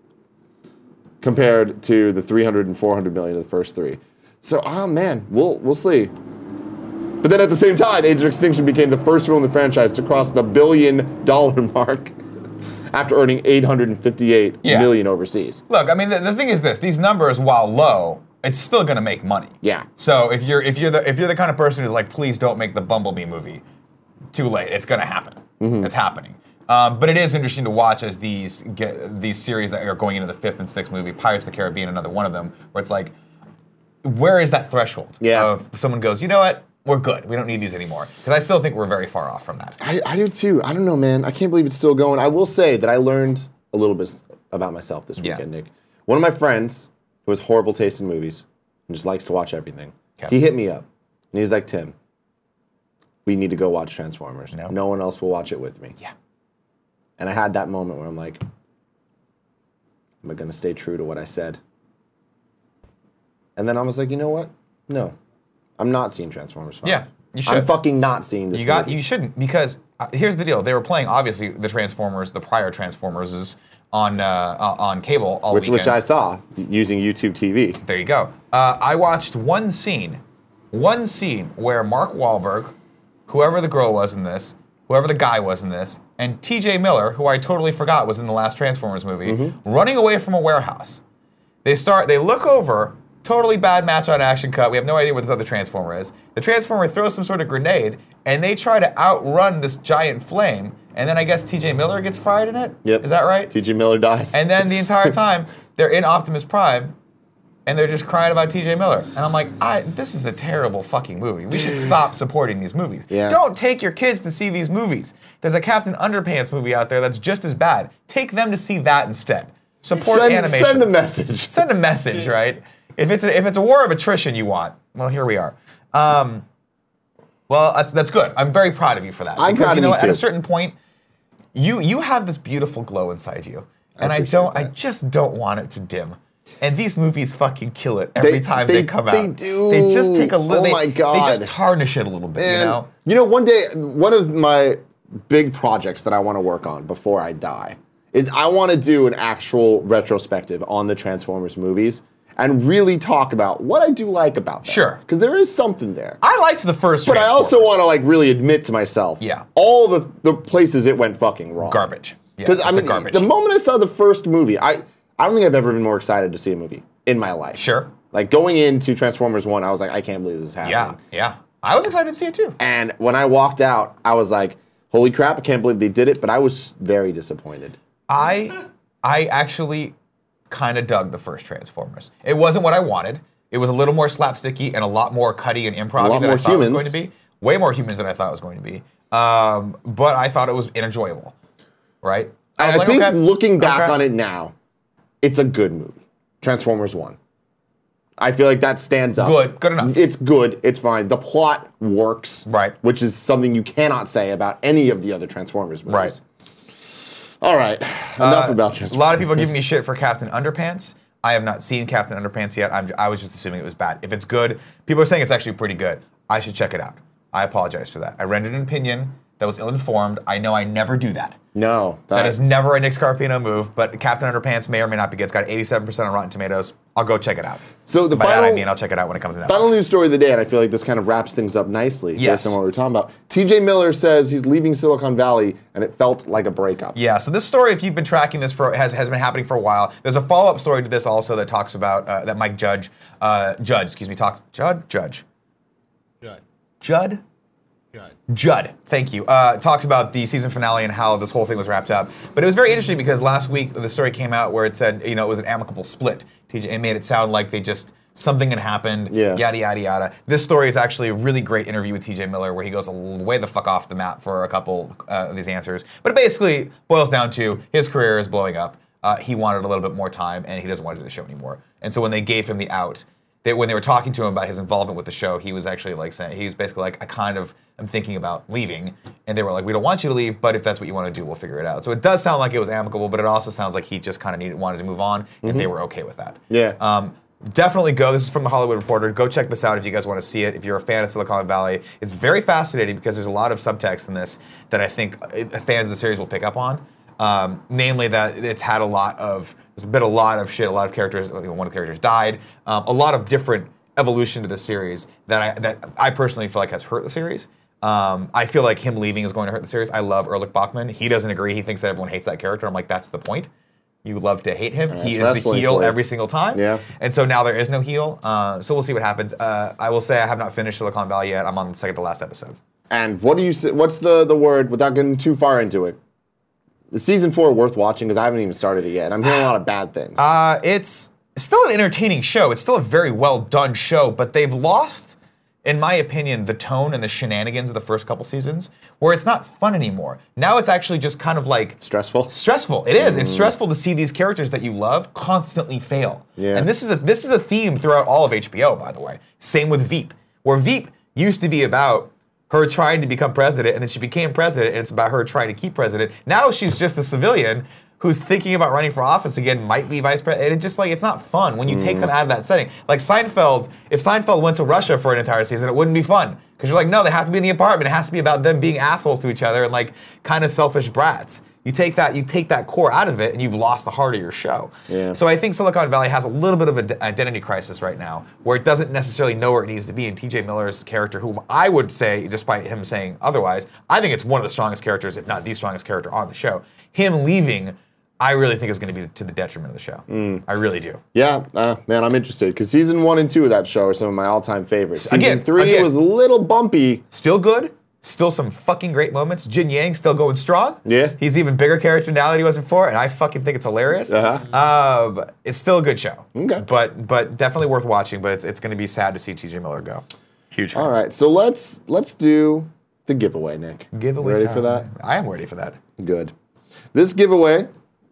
compared to the three hundred and four hundred million dollars of the first three. So, oh man, we'll we'll see. But then at the same time, Age of Extinction became the first film in the franchise to cross the billion dollar mark after earning eight hundred fifty-eight Yeah. million overseas. Look, I mean, the, the thing is this: these numbers, while low, it's still gonna make money. Yeah. So if you're if you're the if you're the kind of person who's like, please don't make the Bumblebee movie, too late. It's gonna happen. Mm-hmm. It's happening. Um, but it is interesting to watch as these get these series that are going into the fifth and sixth movie, Pirates of the Caribbean, another one of them, where it's like, where is that threshold? Yeah. Of someone goes, you know what? We're good. We don't need these anymore. Because I still think we're very far off from that. I, I do too. I don't know, man. I can't believe it's still going. I will say that I learned a little bit about myself this Yeah. weekend, Nick. One of my friends who has horrible taste in movies and just likes to watch everything, Okay. he hit me up and he's like, Tim, we need to go watch Transformers. No. No one else will watch it with me. Yeah. And I had that moment where I'm like, am I going to stay true to what I said? And then I was like, you know what? No. I'm not seeing Transformers five. Yeah, you should. I'm fucking not seeing this You got. movie. You shouldn't because uh, here's the deal. They were playing obviously the Transformers, the prior Transformers, is on uh, uh, on cable all which, weekend. which I saw using YouTube T V. There you go. Uh, I watched one scene, one scene where Mark Wahlberg, whoever the girl was in this, whoever the guy was in this, and T J Miller, who I totally forgot was in the last Transformers movie, Mm-hmm. running away from a warehouse. They start. They look over. Totally bad match on action cut. We have no idea what this other Transformer is. The Transformer throws some sort of grenade, and they try to outrun this giant flame. And then I guess T J Miller gets fried in it. Yep. Is that right? T J Miller dies. And then the entire time they're in Optimus Prime, and they're just crying about T J Miller. And I'm like, I, this is a terrible fucking movie. We should stop supporting these movies. Yeah. Don't take your kids to see these movies. There's a Captain Underpants movie out there that's just as bad. Take them to see that instead. Support send, animation. send a message. Send a message, right? If it's a, if it's a war of attrition you want, well, here we are. Um, well, that's that's good. I'm very proud of you for that. I'm because, proud you of know you what? At a too. certain point, you you have this beautiful glow inside you, and I, appreciate don't. I that. just don't want it to dim. And these movies fucking kill it every They- time they- they, come they out. do. They just take a little. Oh they, my God. They just tarnish it a little bit. And You know. you know, one day, one of my big projects that I want to work on before I die is I want to do an actual retrospective on the Transformers movies and really talk about what I do like about them. Sure. Because there is something there. I liked the first. But I also Transformers. want to like really admit to myself, Yeah. all the, the places it went fucking wrong. Garbage. Yeah, Because just I the mean, garbage. the moment I saw the first movie, I I don't think I've ever been more excited to see a movie in my life. Sure. Like going into Transformers One, I was like, I can't believe this is happening. Yeah. Yeah. I was excited to see it too. And when I walked out, I was like, holy crap, I can't believe they did it. But I was very disappointed. I I actually kind of dug the first Transformers. It wasn't what I wanted. It was a little more slapsticky and a lot more cutty and improv lot than more I thought it was humans. going to be. Way more humans than I thought it was going to be. Um, but I thought it was enjoyable, right? I, was I like, think okay, looking back okay. on it now, it's a good movie. Transformers one. I feel like that stands up. Good, good enough. It's good, it's fine. The plot works. Right. Which is something you cannot say about any of the other Transformers movies. Right. All right, enough Uh, about Transformers. A lot of people are giving me shit for Captain Underpants. I have not seen Captain Underpants yet. I'm, I was just assuming it was bad. If it's good, people are saying it's actually pretty good. I should check it out. I apologize for that. I rendered an opinion that was ill-informed. I know I never do that. No. That is never a Nick Scarpino move, but Captain Underpants may or may not be good. It's got eighty-seven percent on Rotten Tomatoes. I'll go check it out. So the By final, that I mean I'll check it out when it comes to Netflix. final news story of the day, and I feel like this kind of wraps things up nicely Yes. based on what we were talking about. T J Miller says he's leaving Silicon Valley, and it felt like a breakup. Yeah, so this story, if you've been tracking this for, has, has been happening for a while. There's a follow-up story to this also that talks about, uh, that Mike Judge, uh, Judd, excuse me, talks, Judd? Judge. Judd. Judd? Judd. Judd, thank you. Uh, talks about the season finale and how this whole thing was wrapped up. But it was very interesting because last week the story came out where it said, you know, it was an amicable split. T J made it sound like they just, something had happened, Yeah. yada, yada, yada. This story is actually a really great interview with T J Miller where he goes way the fuck off the map for a couple uh, of these answers. But it basically boils down to his career is blowing up. Uh, he wanted a little bit more time and he doesn't want to do the show anymore. And so when they gave him the out, they, when they were talking to him about his involvement with the show, he was actually like saying, he was basically like, I kind of am thinking about leaving. And they were like, we don't want you to leave, but if that's what you want to do, we'll figure it out. So it does sound like it was amicable, but it also sounds like he just kind of needed, wanted to move on, and they were okay with that. Yeah. Um, definitely go. This is from the Hollywood Reporter. Go check this out if you guys want to see it. If you're a fan of Silicon Valley, it's very fascinating because there's a lot of subtext in this that I think uh, fans of the series will pick up on. Um, namely that it's had a lot of, there's been a lot of shit, a lot of characters, you know, one of the characters died, um, a lot of different evolution to the series that I that I personally feel like has hurt the series. Um, I feel like him leaving is going to hurt the series. I love Erlich Bachman. He doesn't agree. He thinks that everyone hates that character. I'm like, that's the point. You love to hate him. Yeah, he it's is the wrestling heel for you. every single time. Yeah. And so now there is no heel. Uh, so we'll see what happens. Uh, I will say I have not finished Silicon Valley yet. I'm on the second to last episode. And what do you say, what's the, the word, without getting too far into it? Is season four worth watching? Because I haven't even started it yet. I'm hearing a lot of bad things. Uh, it's still an entertaining show. It's still a very well done show, but they've lost, in my opinion, the tone and the shenanigans of the first couple seasons, where it's not fun anymore. Now it's actually just kind of like Stressful? stressful. It is. It's stressful to see these characters that you love constantly fail. Yeah. And this is a this is a theme throughout all of H B O, by the way. Same with Veep, where Veep used to be about her trying to become president, and then she became president, and it's about her trying to keep president. Now she's just a civilian who's thinking about running for office again, might be vice president. And it's just like, it's not fun when you take them out of that setting. Like Seinfeld, if Seinfeld went to Russia for an entire season, it wouldn't be fun. Because you're like, no, they have to be in the apartment. It has to be about them being assholes to each other and like kind of selfish brats. You take that, you take that core out of it, and you've lost the heart of your show. Yeah. So I think Silicon Valley has a little bit of an identity crisis right now, where it doesn't necessarily know where it needs to be. And T J Miller's character, whom I would say, despite him saying otherwise, I think it's one of the strongest characters, if not the strongest character on the show. Him leaving, I really think is going to be to the detriment of the show. Mm. I really do. Yeah, uh, man, I'm interested because season one and two of that show are some of my all-time favorites. Season Again, three again. was a little bumpy. Still good. Still some fucking great moments. Jin Yang still going strong. Yeah. He's even bigger character now than he was before, and I fucking think it's hilarious. Uh-huh. Um, it's still a good show. Okay. But but definitely worth watching. But it's it's going to be sad to see T J Miller go. Huge fan. All right, so let's let's do the giveaway, Nick. Giveaway Ready time. for that? I am ready for that. Good. This giveaway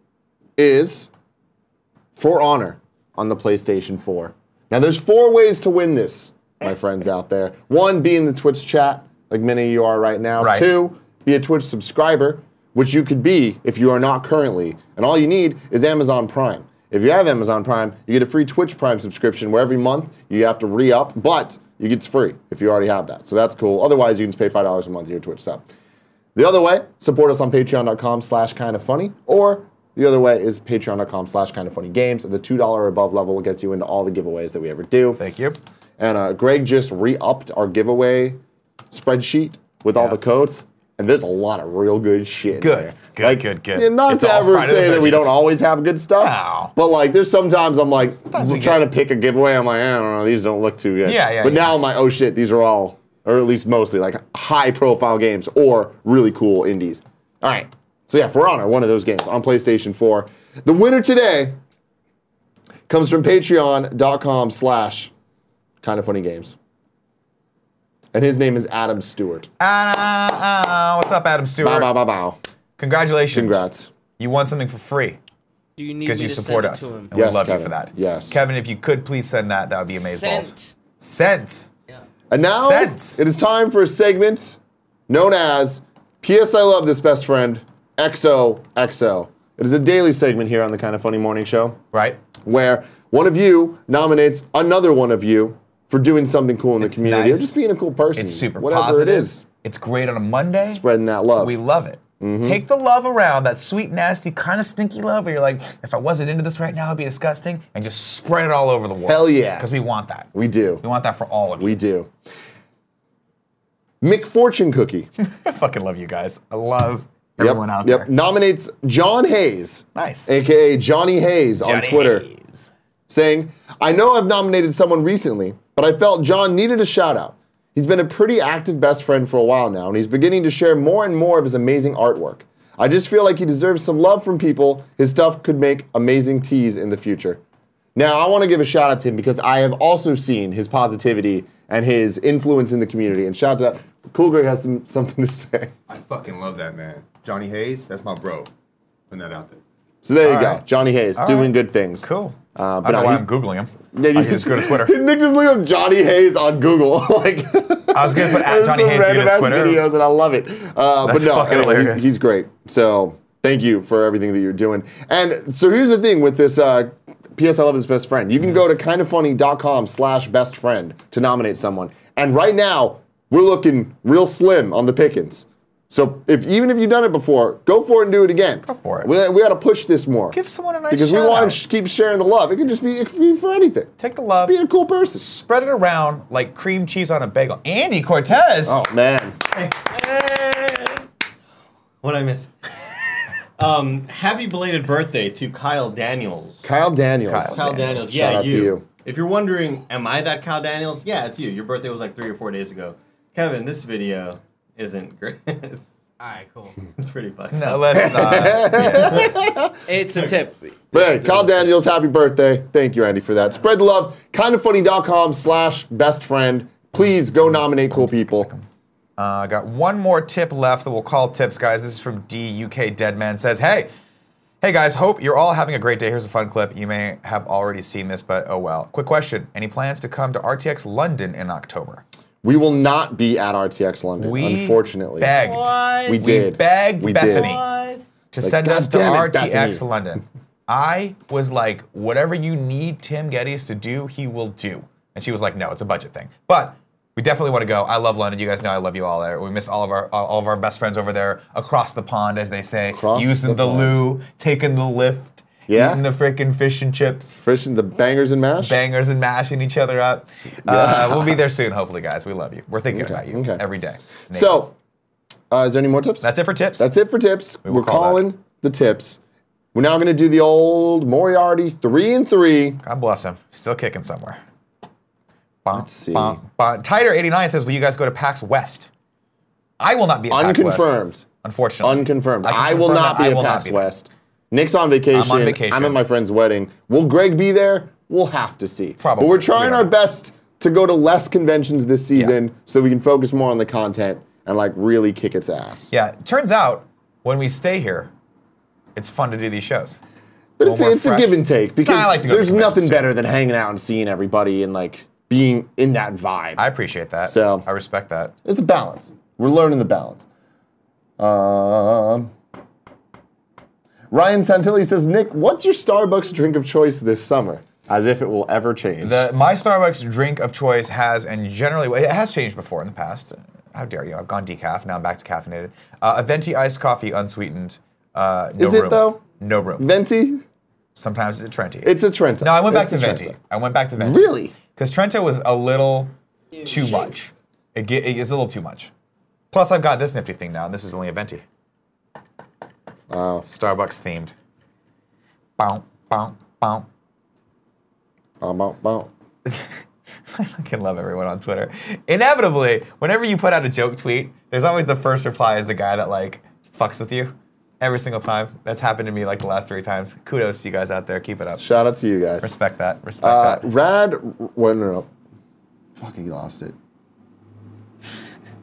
is For Honor on the PlayStation four. Now, there's four ways to win this, my friends out there. One, be in the Twitch chat, like many of you are right now. Right. Two, be a Twitch subscriber, which you could be if you are not currently. And all you need is Amazon Prime. If you have Amazon Prime, you get a free Twitch Prime subscription where every month you have to re-up, but you get free if you already have that. So that's cool. Otherwise, you can just pay five dollars a month to your Twitch sub. The other way, support us on patreon.com slash kind of funny, or the other way is patreon.com slash kind of funny games. The two dollars or above level gets you into all the giveaways that we ever do. Thank you. And uh, Greg just re-upped our giveaway spreadsheet with all Yeah. the codes, and there's a lot of real good shit in Good. there. Good, Like, good, good. yeah, not It's to all ever Friday the say that we thirteenth. don't always have good stuff, No. but like there's sometimes I'm like we trying get- to pick a giveaway, I'm like, I don't know, these don't look too good. Yeah, yeah, But yeah. now I'm like, oh shit, these are all, or at least mostly, like high-profile games or really cool indies. All right, so yeah, For Honor, one of those games on PlayStation four. The winner today comes from patreon.com slash kind of funny games. And his name is Adam Stewart. Uh, uh, what's up, Adam Stewart? Bow, bow, bow, bow. Congratulations. Congrats. You won something for free. Do you need Because me you to support send us. it to him? And Yes, we love Kevin. you for that. Yes. Kevin, if you could please send that, that would be amazing. Sent. Sent. Yeah. And now Sense. it is time for a segment known as P S I Love This Best Friend X O X O. It is a daily segment here on the Kind of Funny Morning Show Right? where one of you nominates another one of you for doing something cool in the It's community or nice. just being a cool person. It's super whatever positive. it is. It's great on a Monday. Spreading that love. We love it. Take the love around, that sweet, nasty, kind of stinky love where you're like, if I wasn't into this right now, it'd be disgusting, and just spread it all over the world. Hell yeah. Because we want that. We do. We want that for all of you. We do. McFortune Cookie. I fucking love you guys. I love Yep, everyone out yep. there. Nominates John Hayes. Nice. A K A Johnny Hayes on Johnny Twitter. Hayes. Saying, I know I've nominated someone recently, but I felt John needed a shout out. He's been a pretty active best friend for a while now, and he's beginning to share more and more of his amazing artwork. I just feel like he deserves some love from people. His stuff could make amazing teas in the future. Now, I want to give a shout out to him because I have also seen his positivity and his influence in the community. And shout out to that. Cool Greg has some, something to say. I fucking love that man. Johnny Hayes, that's my bro. Putting that out there. So there you All go. right. Johnny Hayes, All doing right. good things. Cool. Uh, I but don't know no, why he- I'm Googling him. Yeah, I can just go to Twitter. Nick just looked up Johnny Hayes on Google. like I was gonna put at there's Johnny some Hayes random ass Twitter. videos, and I love it. Uh, but That's no, fucking anyway, he's, hilarious. he's great. So thank you for everything that you're doing. And so here's the thing with this. Uh, P S I Love This Best Friend. You can go to kindoffunny.com slash best friend to nominate someone. And right now, we're looking real slim on the pickings. So if even if you've done it before, go for it and do it again. Go for it. We, we got to push this more. Give someone a nice Because we shout want out. to sh- keep sharing the love. It can just be, it can be for anything. Take the love. Being a cool person. Spread it around like cream cheese on a bagel. Andy Cortez. Oh, man. What'd I miss? um, happy belated birthday to Kyle Daniels. Kyle Daniels. Kyle. Kyle Daniels. Daniels. Yeah, Shout out to you. you. If you're wondering, am I that Kyle Daniels? Yeah, it's you. Your birthday was like three or four days ago. Kevin, this video isn't great. it's, Alright, cool. it's pretty fucked No, up. let's not. Yeah. It's a tip. But hey, Kyle Daniels, happy birthday. Thank you, Andy, for that. Spread the love. kindoffunny.com slash best friend. Please go nominate cool people. Uh, I got one more tip left that we'll call tips, guys. This is from D U K Deadman. Says, hey, hey guys, hope you're all having a great day. Here's a fun clip. You may have already seen this, but oh well. Quick question: any plans to come to R T X London in October? We will not be at R T X London, We unfortunately. begged. What? We did. begged we Bethany. Did. What? to Like, send God us to damn it, R T X Bethany. London. I was like, whatever you need Tim Geddes to do, he will do. And she was like, no, it's a budget thing. But we definitely want to go. I love London. You guys know I love you all there. We miss all of our all of our best friends over there across the pond, as they say, Across using the the, pond. loo, taking the lift, Yeah. eating the freaking fish and chips, Fish and the bangers and mash? bangers and mashing each other up. Uh, we'll be there soon, hopefully, guys. We love you. We're thinking Okay, about you okay. every day. So, uh, is there any more tips? that's it for tips. That's it for tips. will We're call that. calling the tips. We're now going to do the old Moriarty three and three. God bless him. Still kicking somewhere. Bon, Let's see. bon, bon. Tighter eighty-nine says, will you guys go to PAX West? I will not be at PAX West. Unconfirmed. Unfortunately. Unconfirmed. I can I, will confirm not that be I at will not PAX be there. West. Nick's on vacation. I'm on vacation. I'm at my friend's wedding. Will Greg be there? We'll have to see. Probably. But we're We trying don't our know. best to go to less conventions this season Yeah. so we can focus more on the content and like really kick its ass. Yeah, it turns out when we stay here, it's fun to do these shows. But A it's, little more it's a fresh. give and take because Nah, I like to go to there's conventions nothing too. better than hanging out and seeing everybody and like being in that vibe. I appreciate that. So- I respect that. It's a balance. We're learning the balance. Um, Ryan Santilli says, Nick, what's your Starbucks drink of choice this summer? As if it will ever change. The, my Starbucks drink of choice has, and generally, it has changed before in the past. How dare you? I've gone decaf, now I'm back to caffeinated. Uh, a venti iced coffee, unsweetened. Uh, no Is it room. though? No room. Venti? Sometimes it's a Trenti. It's a Trenta. no, I went back It's to a venti. Trenta. I went back to venti. Really? Because Trenta was a little too much. It, ge- it is a little too much. Plus, I've got this nifty thing now, and this is only a venti. Wow. Starbucks themed. Bow, bow, bow. Bum, bum, bum. I fucking love everyone on Twitter. Inevitably, whenever you put out a joke tweet, there's always the first reply is the guy that like fucks with you. Every single time. That's happened to me like the last three times. Kudos to you guys out there. Keep it up. Shout out to you guys. Respect that. Respect Uh, that. Rad, well, no, no. Fuck, he lost it.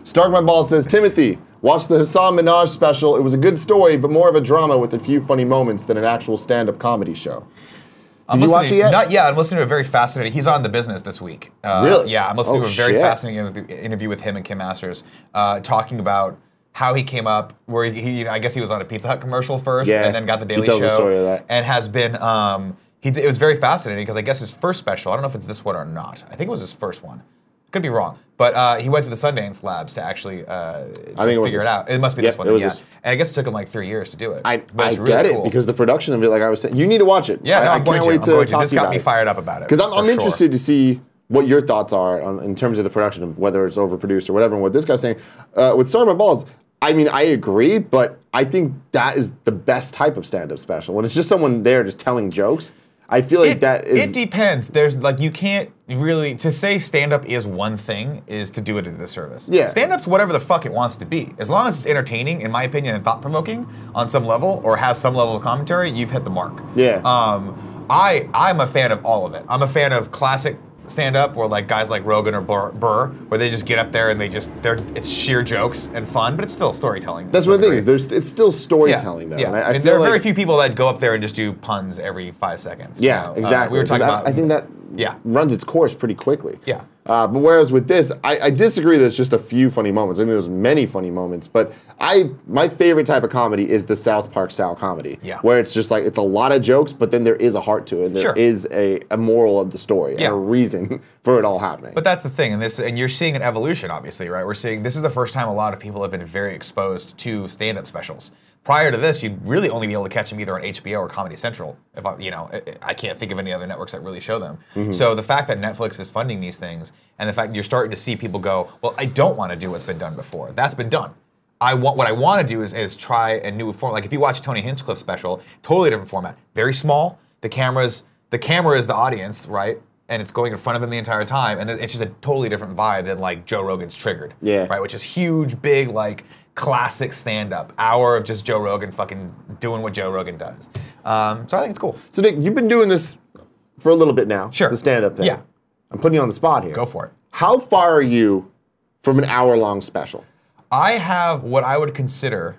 Stark My Balls says, Timothy, watch the Hassan Minaj special. It was a good story, but more of a drama with a few funny moments than an actual stand-up comedy show. Did I'm you watch it yet? Not yet. I'm listening to a very fascinating. He's on The Business this week. Uh, Really? Yeah, I'm listening Oh, to a very shit. fascinating interview- interview with him and Kim Masters, uh, talking about how he came up. Where he, he, you know, I guess he was on a Pizza Hut commercial first, Yeah, and then got the he Daily tells Show, the story of that. and has been. Um, he d- it was very fascinating because I guess his first special. I don't know if it's this one or not. I think it was his first one. Could be wrong, but uh, he went to the Sundance Labs to actually uh, to I think it was figure it this- out. It must be Yep, this one. it then, was yeah. this. And I guess it took him like three years to do it. I, but I it's really get cool. it because the production of it, like I was saying, you need to watch it. Yeah, I, no, I I'm going can't to. wait I'm to going to. talk This to you got about me it. fired up about it. Because I'm, for I'm sure. interested to see what your thoughts are on, in terms of the production of whether it's overproduced or whatever. And what this guy's saying uh, with Stark My Balls, I mean, I agree, but I think that is the best type of stand-up special. When it's just someone there just telling jokes, I feel like It, that is. it depends. There's like you can't really to say stand up is one thing is to do it a disservice. Yeah. Stand up's whatever the fuck it wants to be. As long as it's entertaining, in my opinion, and thought provoking on some level, or has some level of commentary, you've hit the mark. Yeah. Um, I I'm a fan of all of it. I'm a fan of classic stand up where like guys like Rogan or Burr, Burr where they just get up there and they just they're it's sheer jokes and fun, but it's still storytelling. That's to what a the thing degree. is. There's, it's still storytelling, though. Yeah, And I, I and feel there are like, very few people that go up there and just do puns every five seconds. you Yeah, know? Uh, exactly. we were talking 'Cause I- about. I think that Yeah. runs its course pretty quickly. Yeah. Uh, but whereas with this, I, I disagree. There's just a few funny moments. I think there's many funny moments. But I, my favorite type of comedy is the South Park style comedy. Yeah. Where it's just like it's a lot of jokes, but then there is a heart to it. There Sure. is a, a moral of the story Yeah. and a reason for it all happening. But that's the thing, and this, and you're seeing an evolution, obviously, right? We're seeing this is the first time a lot of people have been very exposed to stand-up specials. Prior to this, you'd really only be able to catch them either on H B O or Comedy Central. If I, you know, I, I can't think of any other networks that really show them. Mm-hmm. So the fact that Netflix is funding these things, and the fact that you're starting to see people go, well, I don't want to do what's been done before. That's been done. I want what I want to do is is try a new form. Like if you watch Tony Hinchcliffe's special, totally different format. Very small. The cameras, the camera is the audience, right? And it's going in front of him the entire time, and it's just a totally different vibe than like Joe Rogan's Triggered, Yeah. right? Which is huge, big, like classic stand-up hour of just Joe Rogan fucking doing what Joe Rogan does. Um, so I think it's cool. so Nick, you've been doing this for a little bit now. Sure. The stand-up thing. Yeah. I'm putting you on the spot here. Go for it. How far are you from an hour-long special? I have what I would consider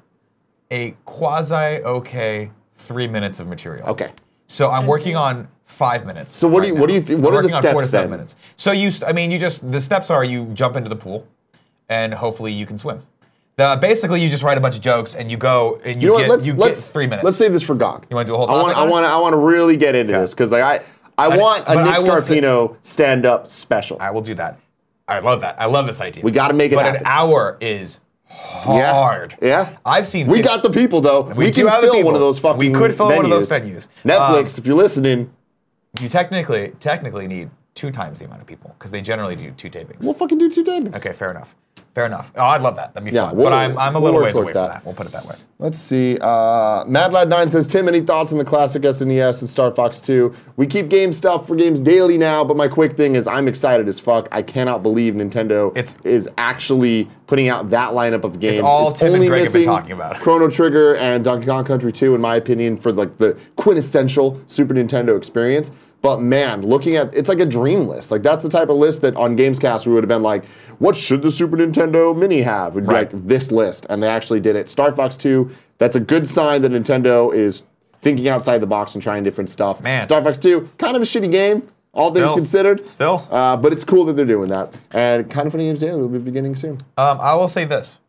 a quasi-okay three minutes of material. Okay. So I'm working on five minutes. So what do right you- what do now. you thi- what I'm are the working on four steps to seven then? minutes. So you, st- I mean, you just the steps are you jump into the pool, and hopefully you can swim. The, basically, you just write a bunch of jokes and you go and you, You know get what? Let's you let's get three minutes. Let's save this for Gog. You wanna do a whole I want topic I on it? want I want to really get into Okay. this because like, I I But- want a but Nick I will say- Scarpino stand-up special. I will do that. I love that. I love this idea. We gotta make it but happen. an hour is Yeah. hard. Yeah. I've seen. We fif- got the people though. We, We do can have the fill one people. of those fucking. We could fill venues. one of those venues. Netflix, Um, if you're listening, You technically technically need two times the amount of people because they generally do two tapings. we'll fucking do two tapings. Okay, fair enough. Fair enough. Oh, I'd love that. That'd be Yeah, fun. we'll- but I'm, I'm a we'll little work ways away towards from that. that. We'll put it that way. Let's see. Uh, MadLad nine says, Tim, any thoughts on the classic S N E S and Star Fox two? We keep game stuff for games daily now, but my quick thing is I'm excited as fuck. I cannot believe Nintendo It's- is actually putting out that lineup of games. all Tim and only Greg have been missing talking about. Chrono Trigger and Donkey Kong Country two, in my opinion, for like the quintessential Super Nintendo experience. But man, looking at it's like a dream list. Like that's the type of list that on Gamescast we would have been like, what should the Super Nintendo Mini have? We'd be Right. like this list, and they actually did it. Star Fox two. That's a good sign that Nintendo is thinking outside the box and trying different stuff. Man. Star Fox two, kind of a shitty game, all things Still. considered. Still. uh, but it's cool that they're doing that. And Kind of Funny Games Daily will be beginning soon. Um, I will say this.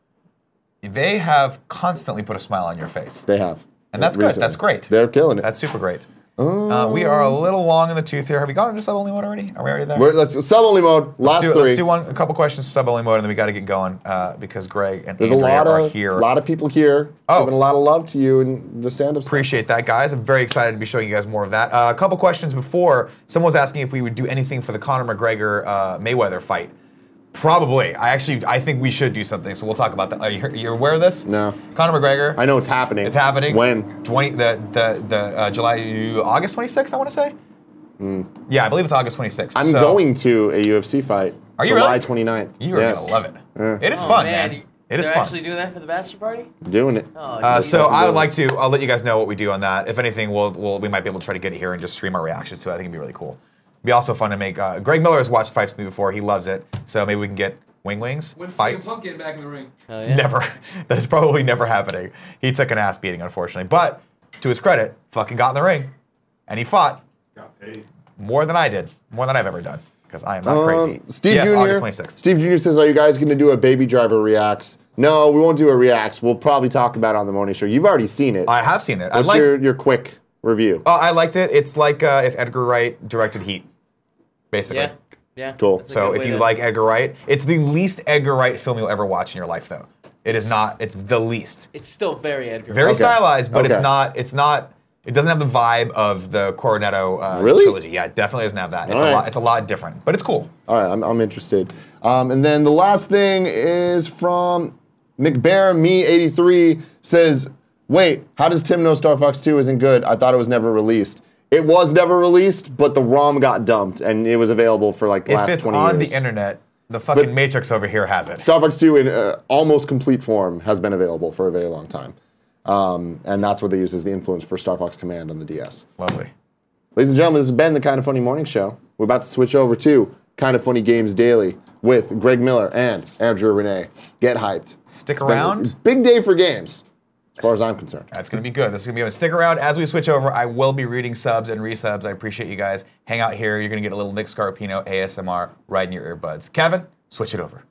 They have constantly put a smile on your face. They have, And that's good. recently. That's great. They're killing it. That's super great. Uh, we are a little long in the tooth here. Have we gone into sub-only mode already? Are we already there? We're, let's sub only mode. Last Let's do, three. let's do one, a couple questions for sub-only mode, and then we got to get going uh, because Greg and There's a Andrea lot are of here. lot of people here Oh. giving a lot of love to you and the stand-up. stuff. Appreciate that, guys. I'm very excited to be showing you guys more of that. Uh, a couple questions before. Someone was asking if we would do anything for the Conor McGregor uh, Mayweather fight. Probably. I actually, I think we should do something. So we'll talk about that. Are you, you're aware of this? No. Conor McGregor. I know it's happening. It's happening. When? twenty the the the uh, July August twenty-sixth. I want to say. Yeah, I believe it's August twenty-sixth. I'm So- going to a U F C fight. Are you July really? twenty-ninth. You are yes. gonna love it. Yeah. It is Oh, fun, man. man. It is They're fun. actually doing that for the bachelor party? Doing it. Oh, Uh, you- so I would like to. I'll let you guys know what we do on that. If anything, we'll, we'll we might be able to try to get it here and just stream our reactions to it. I think it'd be really cool. It'd be also fun to make. Uh, Greg Miller has watched fights with me before. He loves it. So maybe we can get Wing Wings When's fights. C M Punk getting back in the ring? Hell It's yeah. never. That is probably never happening. He took an ass beating, unfortunately. But to his credit, fucking got in the ring, and he fought Got paid. more than I did, more than I've ever done, because I am not Um, crazy. Steve yes, Junior August twenty-sixth. Steve Junior says, "Are you guys going to do a Baby Driver reacts?" No, we won't do a reacts. We'll probably talk about it on the morning show. You've already seen it. I have seen it. I What's like. your, your quick review? Uh, I liked it. It's like uh, if Edgar Wright directed Heat, basically. Yeah. Yeah. Cool. That's a So good if way you to- like Edgar Wright, it's the least Edgar Wright film you'll ever watch in your life, though. It is not. It's the least. It's still very Edgar. Very Wright. Okay. stylized, but Okay. it's not. It's not. It doesn't have the vibe of the Coronetto uh, Really? trilogy. Yeah, it definitely doesn't have that. It's All a right. lot. It's a lot different, but it's cool. All right, I'm, I'm interested. Um, and then the last thing is from McBear Me eighty-three says, "Wait, how does Tim know Star Fox two isn't good? I thought it was never released. It was never released, but the ROM got dumped and it was available for like the If last it's twenty on years. the internet, the fucking But- Matrix over here has it. Star Fox two in uh, almost complete form has been available for a very long time. Um, and that's what they use as the influence for Star Fox Command on the D S. Lovely. Ladies and gentlemen, this has been the Kind of Funny Morning Show. We're about to switch over to Kind of Funny Games Daily with Greg Miller and Andrew Renee. Get hyped. Stick It's been a around. big day for games, as far as I'm concerned. That's going to be good. This is going to be good. Stick around as we switch over. I will be reading subs and resubs. I appreciate you guys. Hang out here. You're going to get a little Nick Scarpino A S M R right in your earbuds. Kevin, switch it over.